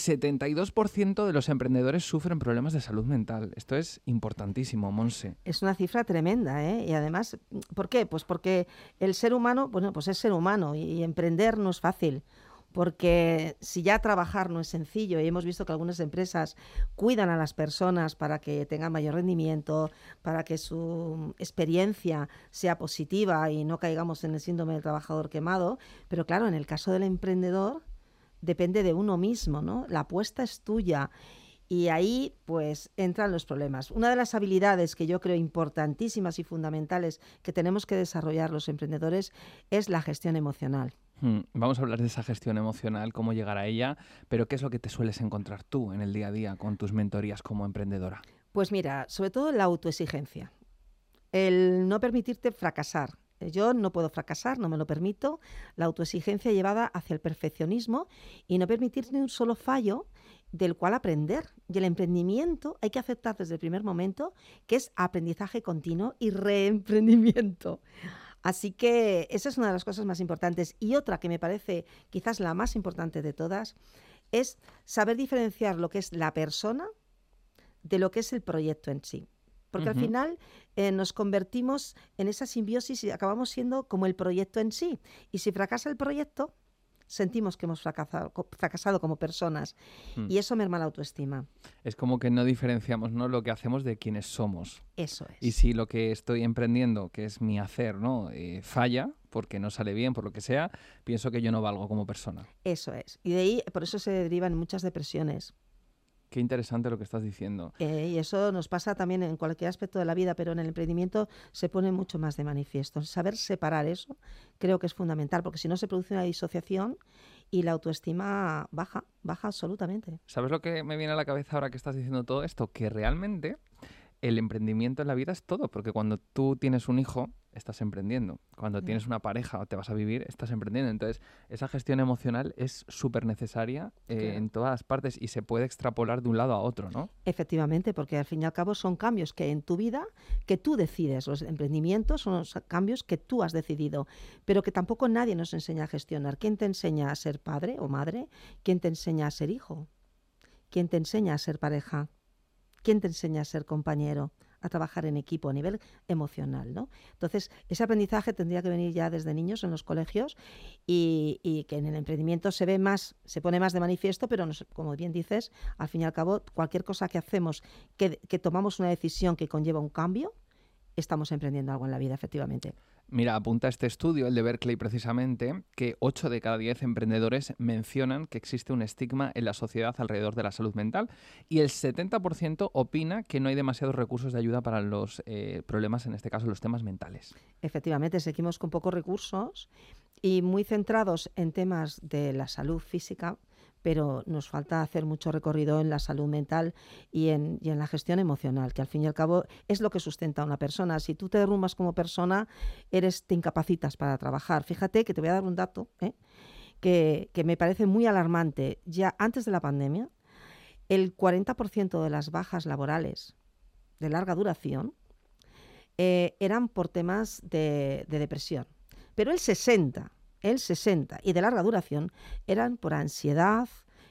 72% de los emprendedores sufren problemas de salud mental. Esto es importantísimo, Monse. Es una cifra tremenda, ¿eh? Y además, ¿por qué? Pues porque el ser humano, bueno, pues es ser humano y emprender no es fácil. Porque si ya trabajar no es sencillo y hemos visto que algunas empresas cuidan a las personas para que tengan mayor rendimiento, para que su experiencia sea positiva y no caigamos en el síndrome del trabajador quemado, pero claro, en el caso del emprendedor depende de uno mismo, ¿no? La apuesta es tuya y ahí pues entran los problemas. Una de las habilidades que yo creo importantísimas y fundamentales que tenemos que desarrollar los emprendedores es la gestión emocional. Vamos a hablar de esa gestión emocional, cómo llegar a ella, pero ¿qué es lo que te sueles encontrar tú en el día a día con tus mentorías como emprendedora? Pues mira, sobre todo la autoexigencia, el no permitirte fracasar. Yo no puedo fracasar, no me lo permito. La autoexigencia llevada hacia el perfeccionismo y no permitir ni un solo fallo del cual aprender. Y el emprendimiento hay que aceptar desde el primer momento que es aprendizaje continuo y reemprendimiento. Así que esa es una de las cosas más importantes. Y otra que me parece quizás la más importante de todas es saber diferenciar lo que es la persona de lo que es el proyecto en sí. Porque al final nos convertimos en esa simbiosis y acabamos siendo como el proyecto en sí. Y si fracasa el proyecto, sentimos que hemos fracasado como personas. Y eso merma la autoestima. Es como que no diferenciamos, ¿no?, lo que hacemos de quienes somos. Eso es. Y si lo que estoy emprendiendo, que es mi hacer, ¿no?, falla, porque no sale bien, por lo que sea, pienso que yo no valgo como persona. Eso es. Y de ahí, por eso se derivan muchas depresiones. Qué interesante lo que estás diciendo. Y eso nos pasa también en cualquier aspecto de la vida, pero en el emprendimiento se pone mucho más de manifiesto. Saber separar eso creo que es fundamental, porque si no se produce una disociación y la autoestima baja absolutamente. ¿Sabes lo que me viene a la cabeza ahora que estás diciendo todo esto? Que realmente el emprendimiento en la vida es todo, porque cuando tú tienes un hijo, estás emprendiendo. Cuando tienes una pareja o te vas a vivir, estás emprendiendo. Entonces, esa gestión emocional es súper necesaria en todas las partes y se puede extrapolar de un lado a otro, ¿no? Efectivamente, porque al fin y al cabo son cambios que en tu vida, que tú decides. Los emprendimientos son los cambios que tú has decidido, pero que tampoco nadie nos enseña a gestionar. ¿Quién te enseña a ser padre o madre? ¿Quién te enseña a ser hijo? ¿Quién te enseña a ser pareja? ¿Quién te enseña a ser compañero, a trabajar en equipo a nivel emocional, ¿no? Entonces, ese aprendizaje tendría que venir ya desde niños en los colegios y que en el emprendimiento se pone más de manifiesto, pero como bien dices, al fin y al cabo, cualquier cosa que hacemos, que tomamos una decisión que conlleva un cambio, estamos emprendiendo algo en la vida, efectivamente. Mira, apunta este estudio, el de Berkeley precisamente, que 8 de cada 10 emprendedores mencionan que existe un estigma en la sociedad alrededor de la salud mental y el 70% opina que no hay demasiados recursos de ayuda para los problemas, en este caso los temas mentales. Efectivamente, seguimos con pocos recursos y muy centrados en temas de la salud física, pero nos falta hacer mucho recorrido en la salud mental y en la gestión emocional, que al fin y al cabo es lo que sustenta a una persona. Si tú te derrumbas como persona, te incapacitas para trabajar. Fíjate que te voy a dar un dato que me parece muy alarmante. Ya antes de la pandemia, el 40% de las bajas laborales de larga duración eran por temas de depresión, pero el 60% y de larga duración eran por ansiedad,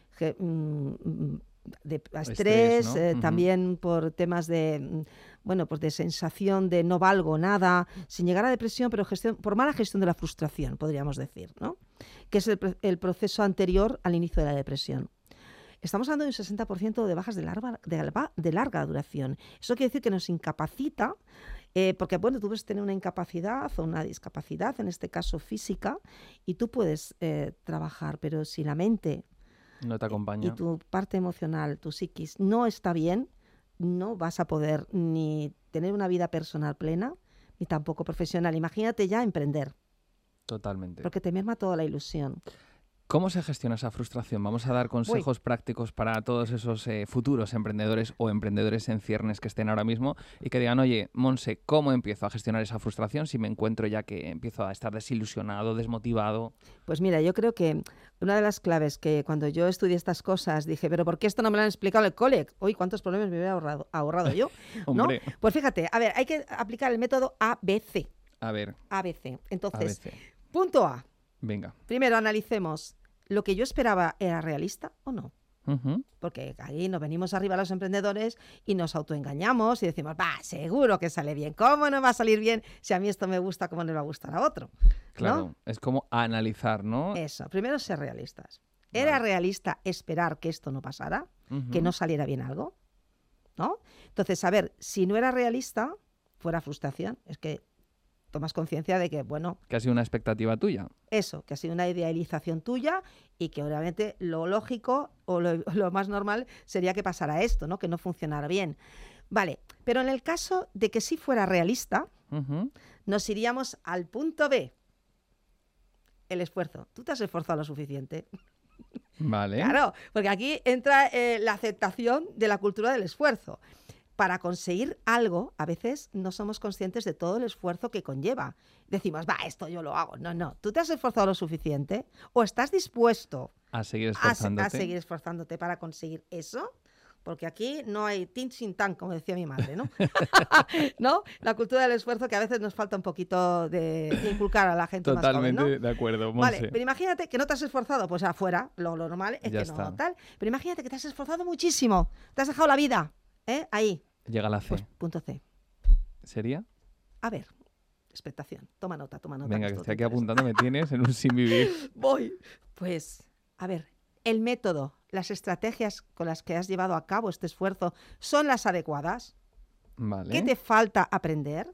de estrés, ¿no? También por temas de, pues de sensación de no valgo nada, sin llegar a depresión, pero por mala gestión de la frustración, podríamos decir, ¿no? Que es el proceso anterior al inicio de la depresión. Estamos hablando de un 60% de bajas de larga duración. Eso quiere decir que nos incapacita, porque tú puedes tener una incapacidad o una discapacidad, en este caso física, y tú puedes trabajar, pero si la mente no te acompaña y tu parte emocional, tu psiquis, no está bien, no vas a poder ni tener una vida personal plena, ni tampoco profesional. Imagínate ya emprender. Totalmente. Porque te merma toda la ilusión. ¿Cómo se gestiona esa frustración? Vamos a dar consejos prácticos para todos esos futuros emprendedores o emprendedores en ciernes que estén ahora mismo y que digan, oye, Monse, ¿cómo empiezo a gestionar esa frustración si me encuentro ya que empiezo a estar desilusionado, desmotivado? Pues mira, yo creo que una de las claves que cuando yo estudié estas cosas dije, pero ¿por qué esto no me lo han explicado en el cole? Uy, ¿cuántos problemas me hubiera ahorrado yo? ¿No? Pues fíjate, a ver, hay que aplicar el método ABC. A ver. ABC. Entonces, punto A. Venga. Primero analicemos, ¿lo que yo esperaba era realista o no? Porque ahí nos venimos arriba los emprendedores y nos autoengañamos y decimos, seguro que sale bien. ¿Cómo no va a salir bien si a mí esto me gusta, cómo no le va a gustar a otro? Claro, ¿no? Es como analizar, ¿no? Eso, primero ser realistas. ¿Era realista esperar que esto no pasara? ¿Que no saliera bien algo? ¿No? Entonces, a ver, si no era realista, fuera frustración. Es que tomas conciencia de que, que ha sido una expectativa tuya. Eso, que ha sido una idealización tuya y que obviamente lo lógico o lo más normal sería que pasara esto, ¿no? Que no funcionara bien. Vale, pero en el caso de que sí fuera realista, nos iríamos al punto B. el esfuerzo. ¿Tú te has esforzado lo suficiente? Vale. Claro, porque aquí entra la aceptación de la cultura del esfuerzo. Para conseguir algo, a veces no somos conscientes de todo el esfuerzo que conlleva. Decimos, esto yo lo hago. No. ¿Tú te has esforzado lo suficiente? ¿O estás dispuesto a seguir esforzándote? A seguir esforzándote para conseguir eso? Porque aquí no hay tin sin tan, como decía mi madre, ¿no? ¿No? La cultura del esfuerzo que a veces nos falta un poquito de inculcar a la gente Totalmente más joven, ¿no? de acuerdo, Monse. Vale, pero imagínate que no te has esforzado, pues afuera, lo normal es Ya que está. no tal. Pero imagínate que te has esforzado muchísimo, te has dejado la vida, ahí. Llega la C. Pues punto C. ¿Sería? A ver, expectación. Toma nota. Venga, que estoy aquí apuntando, me tienes en un sin vivir. Voy. Pues, a ver, el método, las estrategias con las que has llevado a cabo este esfuerzo son las adecuadas. Vale. ¿Qué te falta aprender?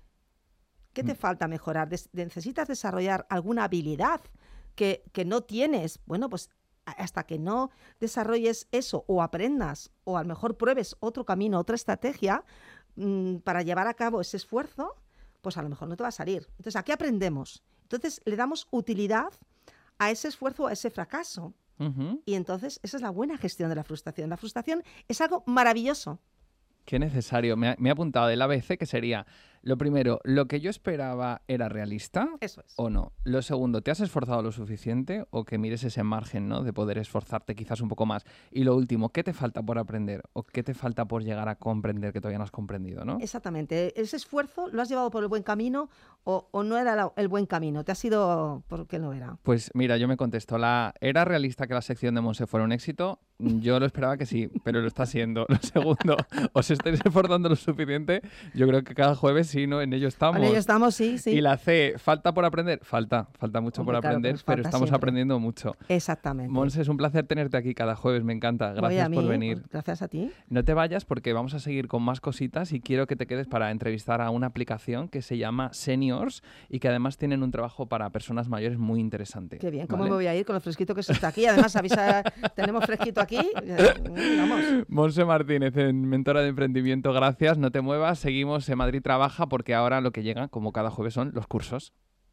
¿Qué te falta mejorar? ¿Necesitas desarrollar alguna habilidad que no tienes? Bueno, pues hasta que no desarrolles eso o aprendas o a lo mejor pruebes otro camino, otra estrategia para llevar a cabo ese esfuerzo, pues a lo mejor no te va a salir. Entonces, ¿a qué aprendemos? Entonces, le damos utilidad a ese esfuerzo, a ese fracaso. Uh-huh. Y entonces, esa es la buena gestión de la frustración. La frustración es algo maravilloso. Qué necesario. Me he apuntado del ABC, que sería, lo primero, ¿lo que yo esperaba era realista? Eso es. ¿O no? Lo segundo, ¿te has esforzado lo suficiente? O que mires ese margen, ¿no? De poder esforzarte quizás un poco más. Y lo último, ¿qué te falta por aprender? ¿O qué te falta por llegar a comprender que todavía no has comprendido, ¿no? Exactamente. ¿Ese esfuerzo lo has llevado por el buen camino o no era el buen camino? ¿Te has ido porque no era? Pues mira, yo me contesto. ¿Era realista que la sección de Monse fuera un éxito? Yo lo esperaba que sí, pero lo está siendo. Lo segundo, ¿os estáis esforzando lo suficiente? Yo creo que cada jueves sí, ¿no? En ello estamos. En ello estamos, sí. Y la C, ¿falta por aprender? Falta mucho por Claro, aprender, pues pero falta estamos siempre. aprendiendo mucho. Exactamente. Monse, es un placer tenerte aquí cada jueves, me encanta. Gracias Oye, por venir. Gracias a ti. No te vayas porque vamos a seguir con más cositas y quiero que te quedes para entrevistar a una aplicación que se llama Seniors y que además tienen un trabajo para personas mayores muy interesante. Qué bien, ¿cómo ¿vale? me voy a ir con lo fresquito que se está aquí? Además, avisa, tenemos fresquito aquí. Vamos. Monse Martínez, mentora de emprendimiento, gracias. No te muevas, seguimos en Madrid Trabaja porque ahora lo que llega, como cada jueves, son los cursos.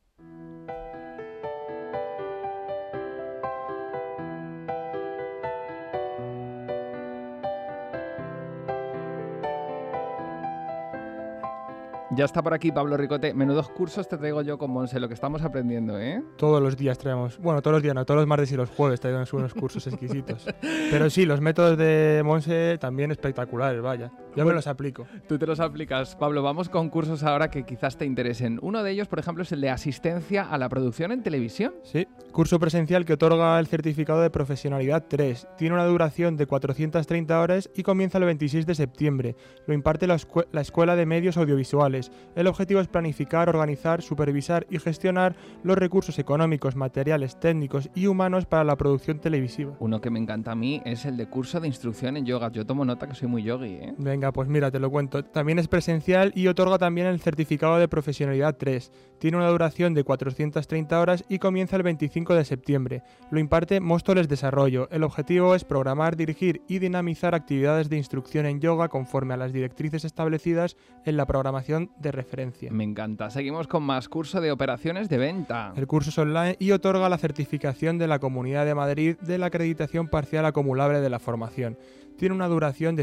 Ya está por aquí Pablo Ricote. Menudos cursos te traigo yo con Monse, lo que estamos aprendiendo, ¿eh? Todos los días traemos, bueno, todos los días no, todos los martes y los jueves traemos unos cursos exquisitos. Pero sí, los métodos de Monse también espectaculares, vaya. Yo me los aplico. Tú te los aplicas. Pablo, vamos con cursos ahora que quizás te interesen. Uno de ellos, por ejemplo, es el de asistencia a la producción en televisión. Sí, curso presencial que otorga el certificado de profesionalidad 3. Tiene una duración de 430 horas y comienza el 26 de septiembre. Lo imparte la Escuela de Medios Audiovisuales. El objetivo es planificar, organizar, supervisar y gestionar los recursos económicos, materiales, técnicos y humanos para la producción televisiva. Uno que me encanta a mí es el de curso de instrucción en yoga. Yo tomo nota que soy muy yogui, ¿eh? Venga, pues mira, te lo cuento. También es presencial y otorga también el certificado de profesionalidad 3. Tiene una duración de 430 horas y comienza el 25 de septiembre. Lo imparte Móstoles Desarrollo. El objetivo es programar, dirigir y dinamizar actividades de instrucción en yoga conforme a las directrices establecidas en la programación de referencia. Me encanta. Seguimos con más curso de operaciones de venta. El curso es online y otorga la certificación de la Comunidad de Madrid de la acreditación parcial acumulable de la formación. Tiene una duración de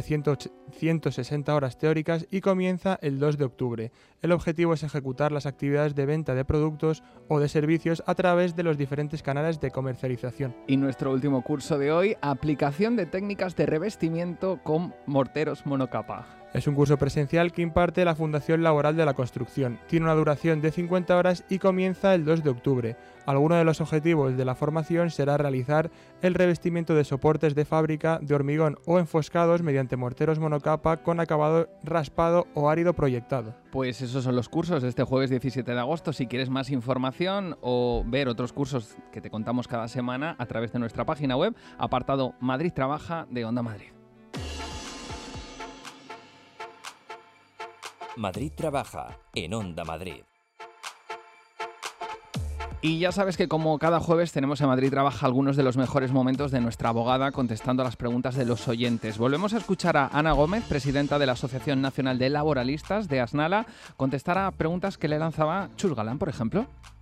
160 horas teóricas y comienza el 2 de octubre. El objetivo es ejecutar las actividades de venta de productos o de servicios a través de los diferentes canales de comercialización. Y nuestro último curso de hoy, aplicación de técnicas de revestimiento con morteros monocapa. Es un curso presencial que imparte la Fundación Laboral de la Construcción. Tiene una duración de 50 horas y comienza el 2 de octubre. Alguno de los objetivos de la formación será realizar el revestimiento de soportes de fábrica de hormigón o enfoscados mediante morteros monocapa con acabado raspado o árido proyectado. Pues esos son los cursos de este jueves 17 de agosto. Si quieres más información o ver otros cursos que te contamos cada semana a través de nuestra página web, apartado Madrid Trabaja de Onda Madrid. Madrid Trabaja en Onda Madrid. Y ya sabes que como cada jueves tenemos en Madrid Trabaja algunos de los mejores momentos de nuestra abogada contestando a las preguntas de los oyentes. Volvemos a escuchar a Ana Gómez, presidenta de la Asociación Nacional de Laboralistas de Asnala, contestar a preguntas que le lanzaba Chus Galán, por ejemplo.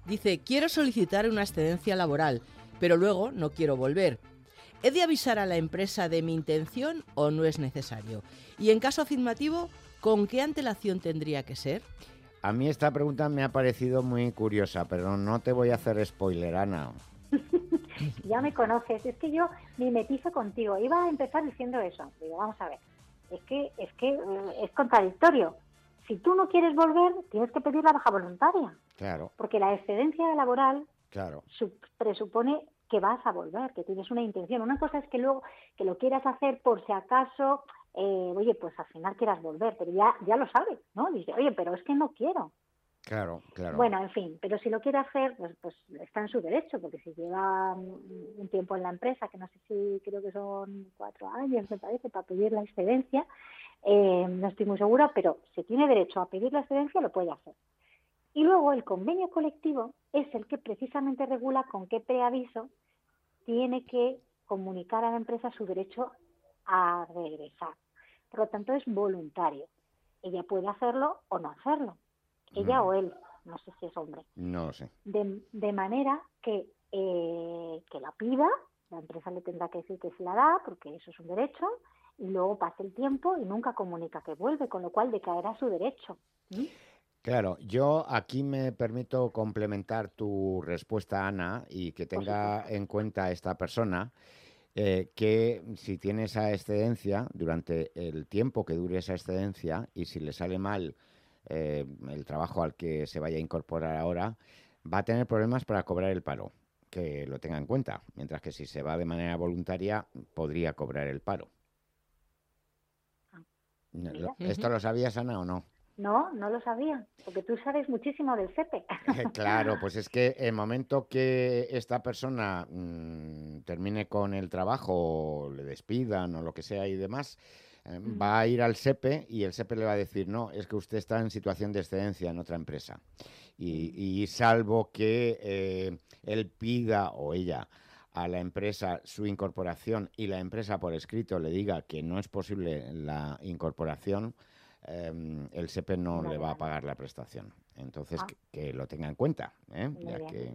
Dice, quiero solicitar una excedencia laboral, pero luego no quiero volver. ¿He de avisar a la empresa de mi intención o no es necesario? Y en caso afirmativo, ¿con qué antelación tendría que ser? A mí esta pregunta me ha parecido muy curiosa, pero no te voy a hacer spoiler, Ana. Ya me conoces, es que yo mimetizo contigo. Iba a empezar diciendo eso. Digo, vamos a ver, es que es contradictorio. Si tú no quieres volver, tienes que pedir la baja voluntaria. Claro. Porque la excedencia laboral claro. presupone que vas a volver, que tienes una intención. Una cosa es que luego que lo quieras hacer por si acaso, oye, pues al final quieras volver, pero ya lo sabes, ¿no? Dice, oye, pero es que no quiero. Claro, claro. Bueno, en fin, pero si lo quiere hacer, pues está en su derecho, porque si lleva un tiempo en la empresa, que no sé si creo que son 4 años, me parece, para pedir la excedencia, no estoy muy segura, pero si tiene derecho a pedir la excedencia, lo puede hacer. Y luego el convenio colectivo es el que precisamente regula con qué preaviso tiene que comunicar a la empresa su derecho a regresar. Por lo tanto, es voluntario. Ella puede hacerlo o no hacerlo. Ella o él, no sé si es hombre. No lo sé. De manera que la pida, la empresa le tendrá que decir que se la da, porque eso es un derecho, y luego pasa el tiempo y nunca comunica que vuelve, con lo cual decaerá su derecho. ¿Mm? Claro, yo aquí me permito complementar tu respuesta, Ana, y que tenga en cuenta esta persona que si tiene esa excedencia, durante el tiempo que dure esa excedencia, y si le sale mal el trabajo al que se vaya a incorporar ahora, va a tener problemas para cobrar el paro, que lo tenga en cuenta, mientras que si se va de manera voluntaria, podría cobrar el paro. ¿Esto lo sabías, Ana, o no? No, no lo sabía, porque tú sabes muchísimo del SEPE. Claro, pues es que el momento que esta persona termine con el trabajo, o le despidan o lo que sea y demás, va a ir al SEPE y el SEPE le va a decir, no, es que usted está en situación de excedencia en otra empresa. Y salvo que él pida o ella a la empresa su incorporación y la empresa por escrito le diga que no es posible la incorporación, el SEPE no le va a pagar la prestación. Entonces, que lo tenga en cuenta, ya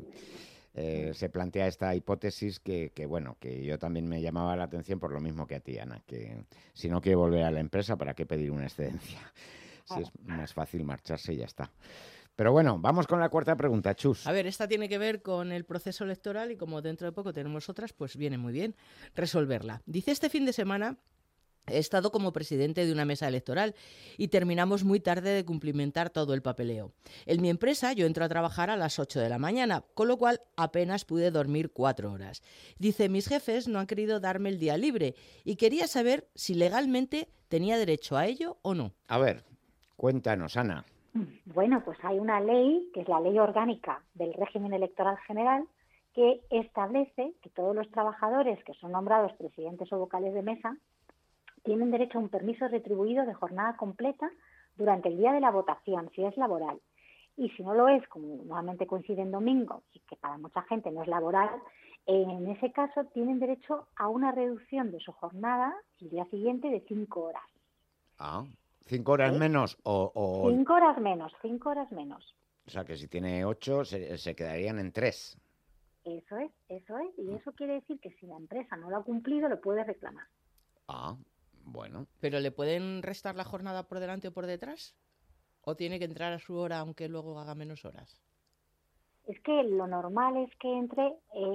que se plantea esta hipótesis que yo también me llamaba la atención por lo mismo que a ti, Ana, que si no quiere volver a la empresa, ¿para qué pedir una excedencia? Si es más fácil marcharse y ya está. Pero bueno, vamos con la cuarta pregunta, Chus. A ver, esta tiene que ver con el proceso electoral y como dentro de poco tenemos otras, pues viene muy bien resolverla. Dice, este fin de semana he estado como presidente de una mesa electoral y terminamos muy tarde de cumplimentar todo el papeleo. En mi empresa yo entro a trabajar a las 8 de la mañana, con lo cual apenas pude dormir 4 horas. Dice, mis jefes no han querido darme el día libre y quería saber si legalmente tenía derecho a ello o no. A ver, cuéntanos, Ana. Bueno, pues hay una ley, que es la Ley Orgánica del Régimen Electoral General, que establece que todos los trabajadores que son nombrados presidentes o vocales de mesa tienen derecho a un permiso retribuido de jornada completa durante el día de la votación, si es laboral. Y si no lo es, como normalmente coincide en domingo, y que para mucha gente no es laboral, en ese caso tienen derecho a una reducción de su jornada el día siguiente de 5 horas. Ah, 5 horas menos o... 5 horas menos, 5 horas menos. O sea, que si tiene 8, se quedarían en 3. Eso es. Y eso quiere decir que si la empresa no lo ha cumplido, lo puede reclamar. Ah, bueno. ¿Pero le pueden restar la jornada por delante o por detrás? ¿O tiene que entrar a su hora aunque luego haga menos horas? Es que lo normal es que entre,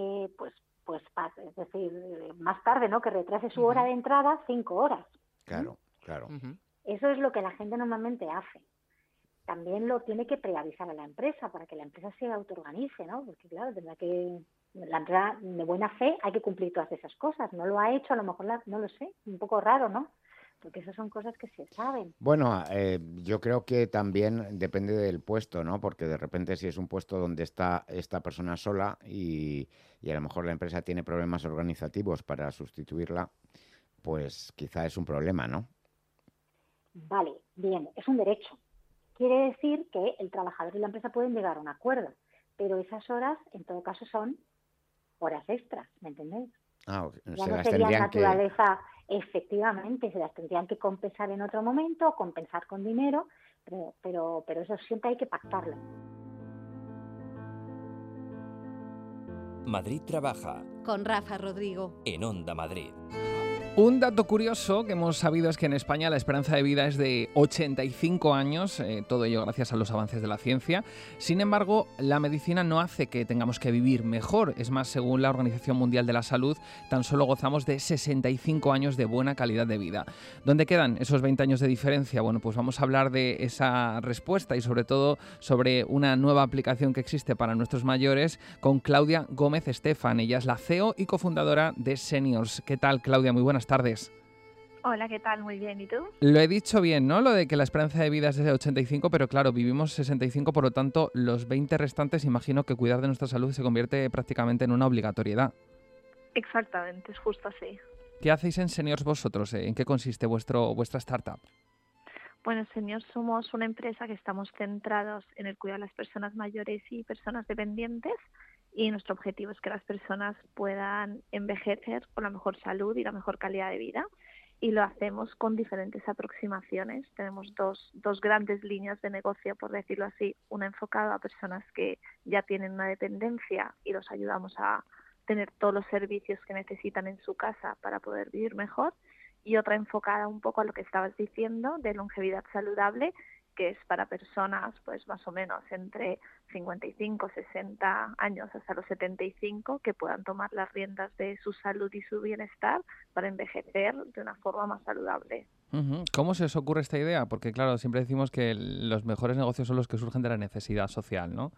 es decir, más tarde, ¿no? Que retrase su hora de entrada 5 horas. Claro, claro. Eso es lo que la gente normalmente hace. También lo tiene que preavisar a la empresa para que la empresa se autoorganice, ¿no? Porque claro, tendrá que... La empresa de buena fe hay que cumplir todas esas cosas. No lo ha hecho, a lo mejor no lo sé, un poco raro, ¿no? Porque esas son cosas que se saben. Bueno, yo creo que también depende del puesto, ¿no? Porque de repente si es un puesto donde está esta persona sola y a lo mejor la empresa tiene problemas organizativos para sustituirla, pues quizá es un problema, ¿no? Vale, bien, es un derecho. Quiere decir que el trabajador y la empresa pueden llegar a un acuerdo, pero esas horas, en todo caso, son horas extras, ¿me entendéis? Ah, ya se no las sería tendrían naturaleza, efectivamente, se las tendrían que compensar en otro momento, o compensar con dinero, pero eso siempre hay que pactarlo. Madrid Trabaja, Con Rafa Rodrigo. en Onda Madrid. Un dato curioso que hemos sabido es que en España la esperanza de vida es de 85 años, todo ello gracias a los avances de la ciencia. Sin embargo, la medicina no hace que tengamos que vivir mejor. Es más, según la Organización Mundial de la Salud, tan solo gozamos de 65 años de buena calidad de vida. ¿Dónde quedan esos 20 años de diferencia? Bueno, pues vamos a hablar de esa respuesta y sobre todo sobre una nueva aplicación que existe para nuestros mayores con Claudia Gómez Estefan. Ella es la CEO y cofundadora de Seniors. ¿Qué tal, Claudia? Muy buenas tardes. Hola, ¿qué tal? Muy bien, ¿y tú? Lo he dicho bien, ¿no? Lo de que la esperanza de vida es de 85, pero claro, vivimos 65, por lo tanto, los 20 restantes, imagino que cuidar de nuestra salud se convierte prácticamente en una obligatoriedad. Exactamente, es justo así. ¿Qué hacéis en Seniors vosotros? ¿En qué consiste vuestra startup? Bueno, Seniors somos una empresa que estamos centrados en el cuidado de las personas mayores y personas dependientes, y nuestro objetivo es que las personas puedan envejecer con la mejor salud y la mejor calidad de vida, y lo hacemos con diferentes aproximaciones. Tenemos dos grandes líneas de negocio, por decirlo así, una enfocada a personas que ya tienen una dependencia y los ayudamos a tener todos los servicios que necesitan en su casa para poder vivir mejor, y otra enfocada un poco a lo que estabas diciendo de longevidad saludable, que es para personas pues más o menos entre 55, 60 años hasta los 75, que puedan tomar las riendas de su salud y su bienestar para envejecer de una forma más saludable. ¿Cómo se os ocurre esta idea? Porque claro, siempre decimos que los mejores negocios son los que surgen de la necesidad social, ¿no?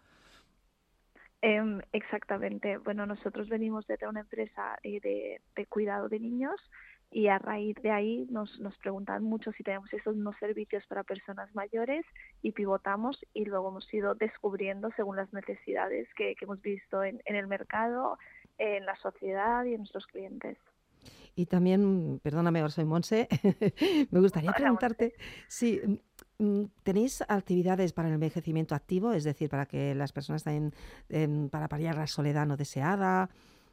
Exactamente. Bueno, nosotros venimos de una empresa de cuidado de niños, y a raíz de ahí nos preguntan mucho si tenemos esos mismos servicios para personas mayores, y pivotamos, y luego hemos ido descubriendo según las necesidades que hemos visto en el mercado, en la sociedad y en nuestros clientes. Y también, perdóname, ahora soy Monse, me gustaría preguntarte si tenéis actividades para el envejecimiento activo, es decir, para que las personas también, para paliar la soledad no deseada.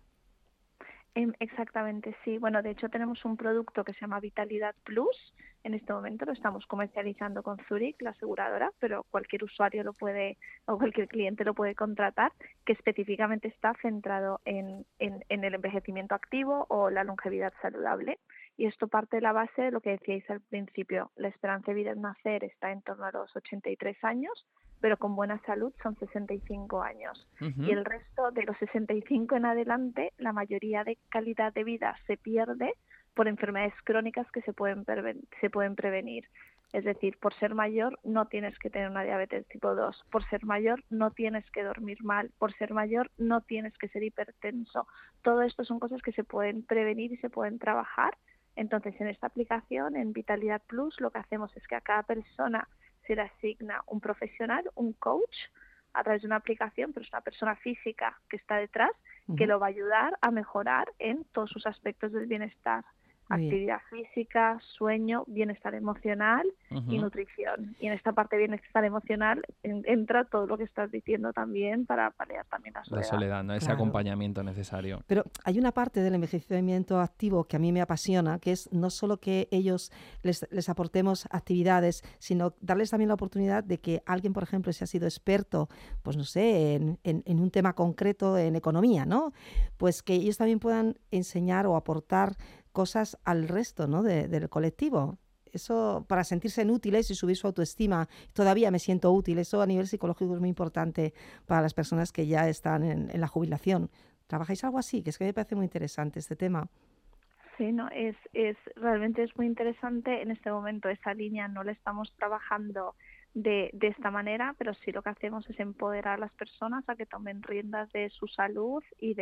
Exactamente, sí. Bueno, de hecho tenemos un producto que se llama Vitalidad Plus. En este momento lo estamos comercializando con Zurich, la aseguradora, pero cualquier usuario lo puede, o cualquier cliente lo puede contratar, que específicamente está centrado en el envejecimiento activo o la longevidad saludable. Y esto parte de la base de lo que decíais al principio. La esperanza de vida al nacer está en torno a los 83 años, pero con buena salud son 65 años. Uh-huh. Y el resto de los 65 en adelante, la mayoría de calidad de vida se pierde por enfermedades crónicas que se pueden prevenir. Es decir, por ser mayor no tienes que tener una diabetes tipo 2, por ser mayor no tienes que dormir mal, por ser mayor no tienes que ser hipertenso. Todo esto son cosas que se pueden prevenir y se pueden trabajar. Entonces, en esta aplicación, en Vitalidad Plus, lo que hacemos es que a cada persona se le asigna un profesional, un coach, a través de una aplicación, pero es una persona física que está detrás, que lo va a ayudar a mejorar en todos sus aspectos del bienestar. Actividad física, sueño, bienestar emocional y nutrición. Y en esta parte de bienestar emocional entra todo lo que estás diciendo también para paliar también la soledad. La soledad, ¿no? Ese Claro. acompañamiento necesario. Pero hay una parte del envejecimiento activo que a mí me apasiona, que es no solo que ellos les aportemos actividades, sino darles también la oportunidad de que alguien, por ejemplo, si ha sido experto, pues no sé, en un tema concreto, en economía, ¿no? Pues que ellos también puedan enseñar o aportar cosas al resto, ¿no? del colectivo. Eso para sentirse útiles y subir su autoestima. Todavía me siento útil. Eso a nivel psicológico es muy importante para las personas que ya están en la jubilación. ¿Trabajáis algo así? Que es que me parece muy interesante este tema. Sí, no, realmente es muy interesante. En este momento esa línea no la estamos trabajando de esta manera, pero sí lo que hacemos es empoderar a las personas a que tomen riendas de su salud y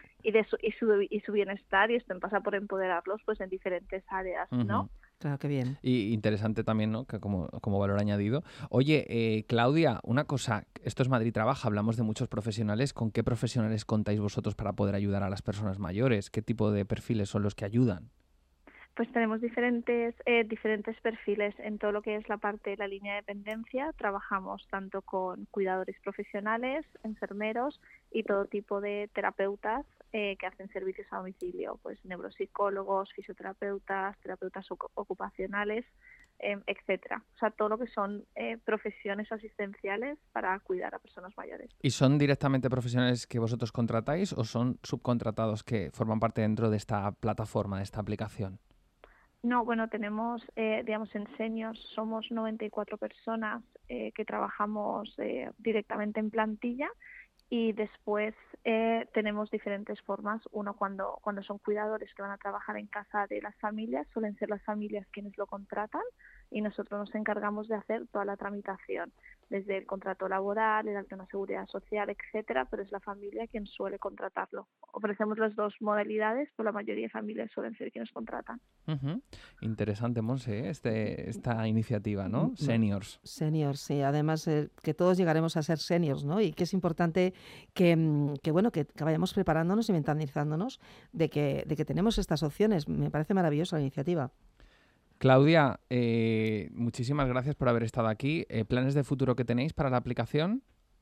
su bienestar, y esto pasa por empoderarlos pues en diferentes áreas, ¿no? Claro, qué bien. Y interesante también, ¿no? Que como valor añadido. Oye, Claudia, una cosa, esto es Madrid Trabaja, hablamos de muchos profesionales. ¿Con qué profesionales contáis vosotros para poder ayudar a las personas mayores? ¿Qué tipo de perfiles son los que ayudan? Pues tenemos diferentes perfiles en todo lo que es la parte de la línea de dependencia. Trabajamos tanto con cuidadores profesionales, enfermeros y todo tipo de terapeutas que hacen servicios a domicilio, pues neuropsicólogos, fisioterapeutas, terapeutas ocupacionales. etcétera. O sea, todo lo que son profesiones asistenciales para cuidar a personas mayores. ¿Y son directamente profesionales que vosotros contratáis o son subcontratados que forman parte dentro de esta plataforma, de esta aplicación? No, bueno, tenemos, digamos, en Seniors somos 94 personas que trabajamos directamente en plantilla, y después tenemos diferentes formas. Uno, cuando son cuidadores que van a trabajar en casa de las familias, suelen ser las familias quienes lo contratan, y nosotros nos encargamos de hacer toda la tramitación, desde el contrato laboral, el acta de una seguridad social, etcétera, pero es la familia quien suele contratarlo. Ofrecemos las dos modalidades, pero la mayoría de familias suelen ser quienes contratan. Uh-huh. Interesante, Monse, esta iniciativa, ¿no? Seniors. Seniors, sí. Además, que todos llegaremos a ser seniors, ¿no? Y que es importante que vayamos preparándonos y mentalizándonos de que tenemos estas opciones. Me parece maravillosa la iniciativa. Claudia, muchísimas gracias por haber estado aquí. ¿Planes de futuro que tenéis para la aplicación?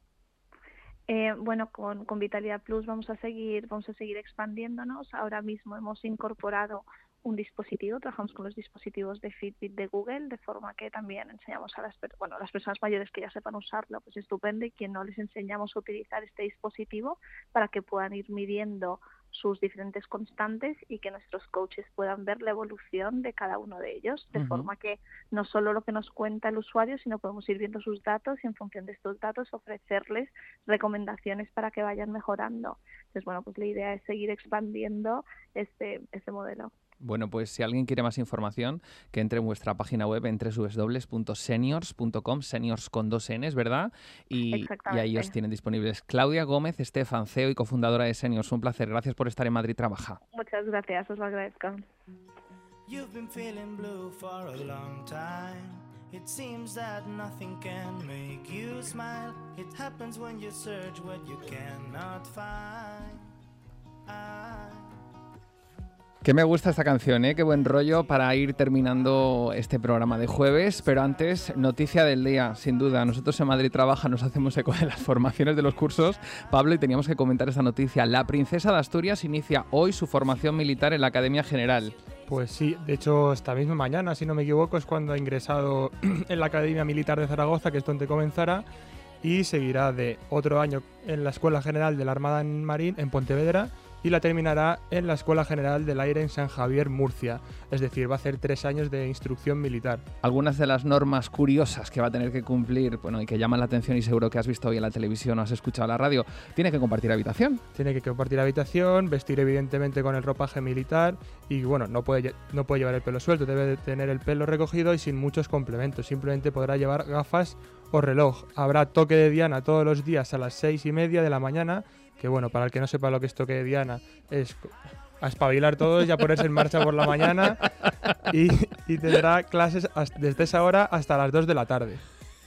Bueno, con Vitalidad Plus vamos a seguir expandiéndonos. Ahora mismo hemos incorporado un dispositivo, trabajamos con los dispositivos de Fitbit de Google, de forma que también enseñamos a las personas mayores que ya sepan usarlo, pues estupendo, y quien no, les enseñamos a utilizar este dispositivo para que puedan ir midiendo sus diferentes constantes y que nuestros coaches puedan ver la evolución de cada uno de ellos, de forma que no solo lo que nos cuenta el usuario, sino podemos ir viendo sus datos y en función de estos datos ofrecerles recomendaciones para que vayan mejorando. Entonces, bueno, pues la idea es seguir expandiendo este modelo. Bueno, pues si alguien quiere más información, que entre en vuestra página web en www.seniors.com, seniors con 2 Ns, ¿verdad? Y ahí os tienen disponibles. Claudia Gómez Estefan, CEO y cofundadora de Seniors. Un placer. Gracias por estar en Madrid Trabaja. Muchas gracias, os lo agradezco. You've been feeling blue for a long time. It seems that nothing can make you smile. It happens when you search what you cannot find. Que me gusta esta canción, ¿eh? Qué buen rollo para ir terminando este programa de jueves. Pero antes, noticia del día, sin duda. Nosotros en Madrid Trabaja nos hacemos eco de las formaciones de los cursos, Pablo, y teníamos que comentar esta noticia. La princesa de Asturias inicia hoy su formación militar en la Academia General. Pues sí, de hecho esta misma mañana, si no me equivoco, es cuando ha ingresado en la Academia Militar de Zaragoza, que es donde comenzará, y seguirá de otro año en la Escuela General de la Armada en Marín, en Pontevedra, y la terminará en la Escuela General del Aire en San Javier, Murcia. Es decir, va a hacer 3 años de instrucción militar. Algunas de las normas curiosas que va a tener que cumplir, bueno, y que llaman la atención, y seguro que has visto hoy en la televisión o has escuchado en la radio, tiene que compartir habitación. Tiene que compartir habitación, vestir evidentemente con el ropaje militar y, bueno, no puede llevar el pelo suelto, debe tener el pelo recogido y sin muchos complementos. Simplemente podrá llevar gafas o reloj. Habrá toque de diana todos los días a las 6:30 de la mañana, que, bueno, para el que no sepa lo que es toque de diana, es a espabilar todos y a ponerse en marcha por la mañana, y tendrá clases desde esa hora hasta las 2 de la tarde.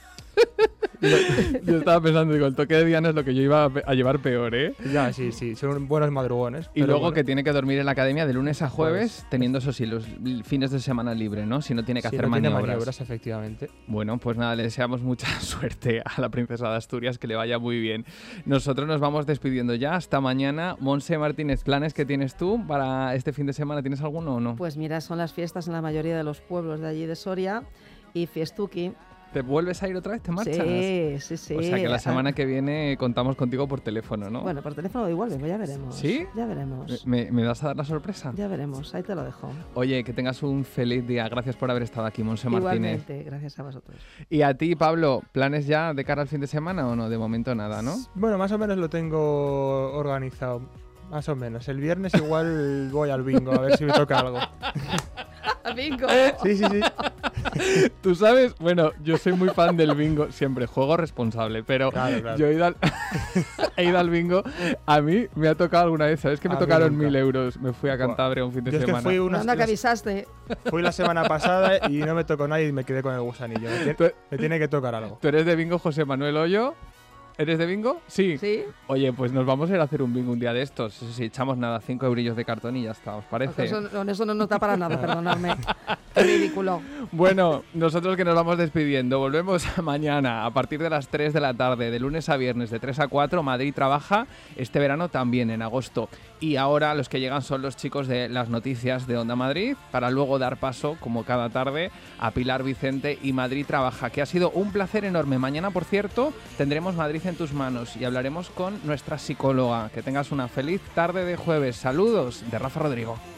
Yo estaba pensando, digo, el toque de diana es lo que yo iba a llevar peor, ¿eh? Ya, sí, son buenos madrugones. Y luego, bueno, que tiene que dormir en la academia de lunes a jueves, teniendo eso sí, los fines de semana libre, ¿no? Si no tiene que hacer maniobras. Tiene maniobras, efectivamente. Bueno, pues nada, le deseamos mucha suerte a la princesa de Asturias, que le vaya muy bien. Nosotros nos vamos despidiendo ya, hasta mañana. Monse Martínez, ¿planes que tienes tú para este fin de semana? ¿Tienes alguno o no? Pues mira, son las fiestas en la mayoría de los pueblos de allí de Soria, y fiestuki. ¿Te vuelves a ir otra vez? ¿Te marchas? Sí. O sea que la semana que viene contamos contigo por teléfono, ¿no? Bueno, por teléfono igual, ya veremos. ¿Sí? Ya veremos. ¿Me vas a dar la sorpresa? Ya veremos, ahí te lo dejo. Oye, que tengas un feliz día. Gracias por haber estado aquí, Monse Martínez. Igualmente, gracias a vosotros. Y a ti, Pablo, ¿planes ya de cara al fin de semana o no? De momento nada, ¿no? Bueno, más o menos lo tengo organizado. Más o menos. El viernes igual voy al bingo a ver si me toca algo. ¿Al bingo? Sí. Tú sabes, bueno, yo soy muy fan del bingo, siempre juego responsable, pero claro. Yo he ido al bingo. A mí me ha tocado alguna vez, ¿sabes? Que me tocaron 1.000 euros. Me fui a Cantabria un fin de semana. Es que Anda, que avisaste. Fui la semana pasada y no me tocó nadie y me quedé con el gusanillo. Me tiene que tocar algo. ¿Tú eres de bingo José Manuel Hoyo? ¿Eres de bingo? Sí. Sí. Oye, pues nos vamos a ir a hacer un bingo un día de estos. Si echamos nada, 5 eurillos de cartón y ya está, ¿os parece? Eso no nota para nada, perdonadme. Qué ridículo. Bueno, nosotros que nos vamos despidiendo, volvemos mañana a partir de las 3 de la tarde, de lunes a viernes, de 3 a 4. Madrid trabaja este verano también, en agosto. Y ahora los que llegan son los chicos de las noticias de Onda Madrid, para luego dar paso, como cada tarde, a Pilar Vicente y Madrid trabaja, que ha sido un placer enorme. Mañana, por cierto, tendremos Madrid en tus manos y hablaremos con nuestra psicóloga. Que tengas una feliz tarde de jueves. Saludos de Rafa Rodrigo.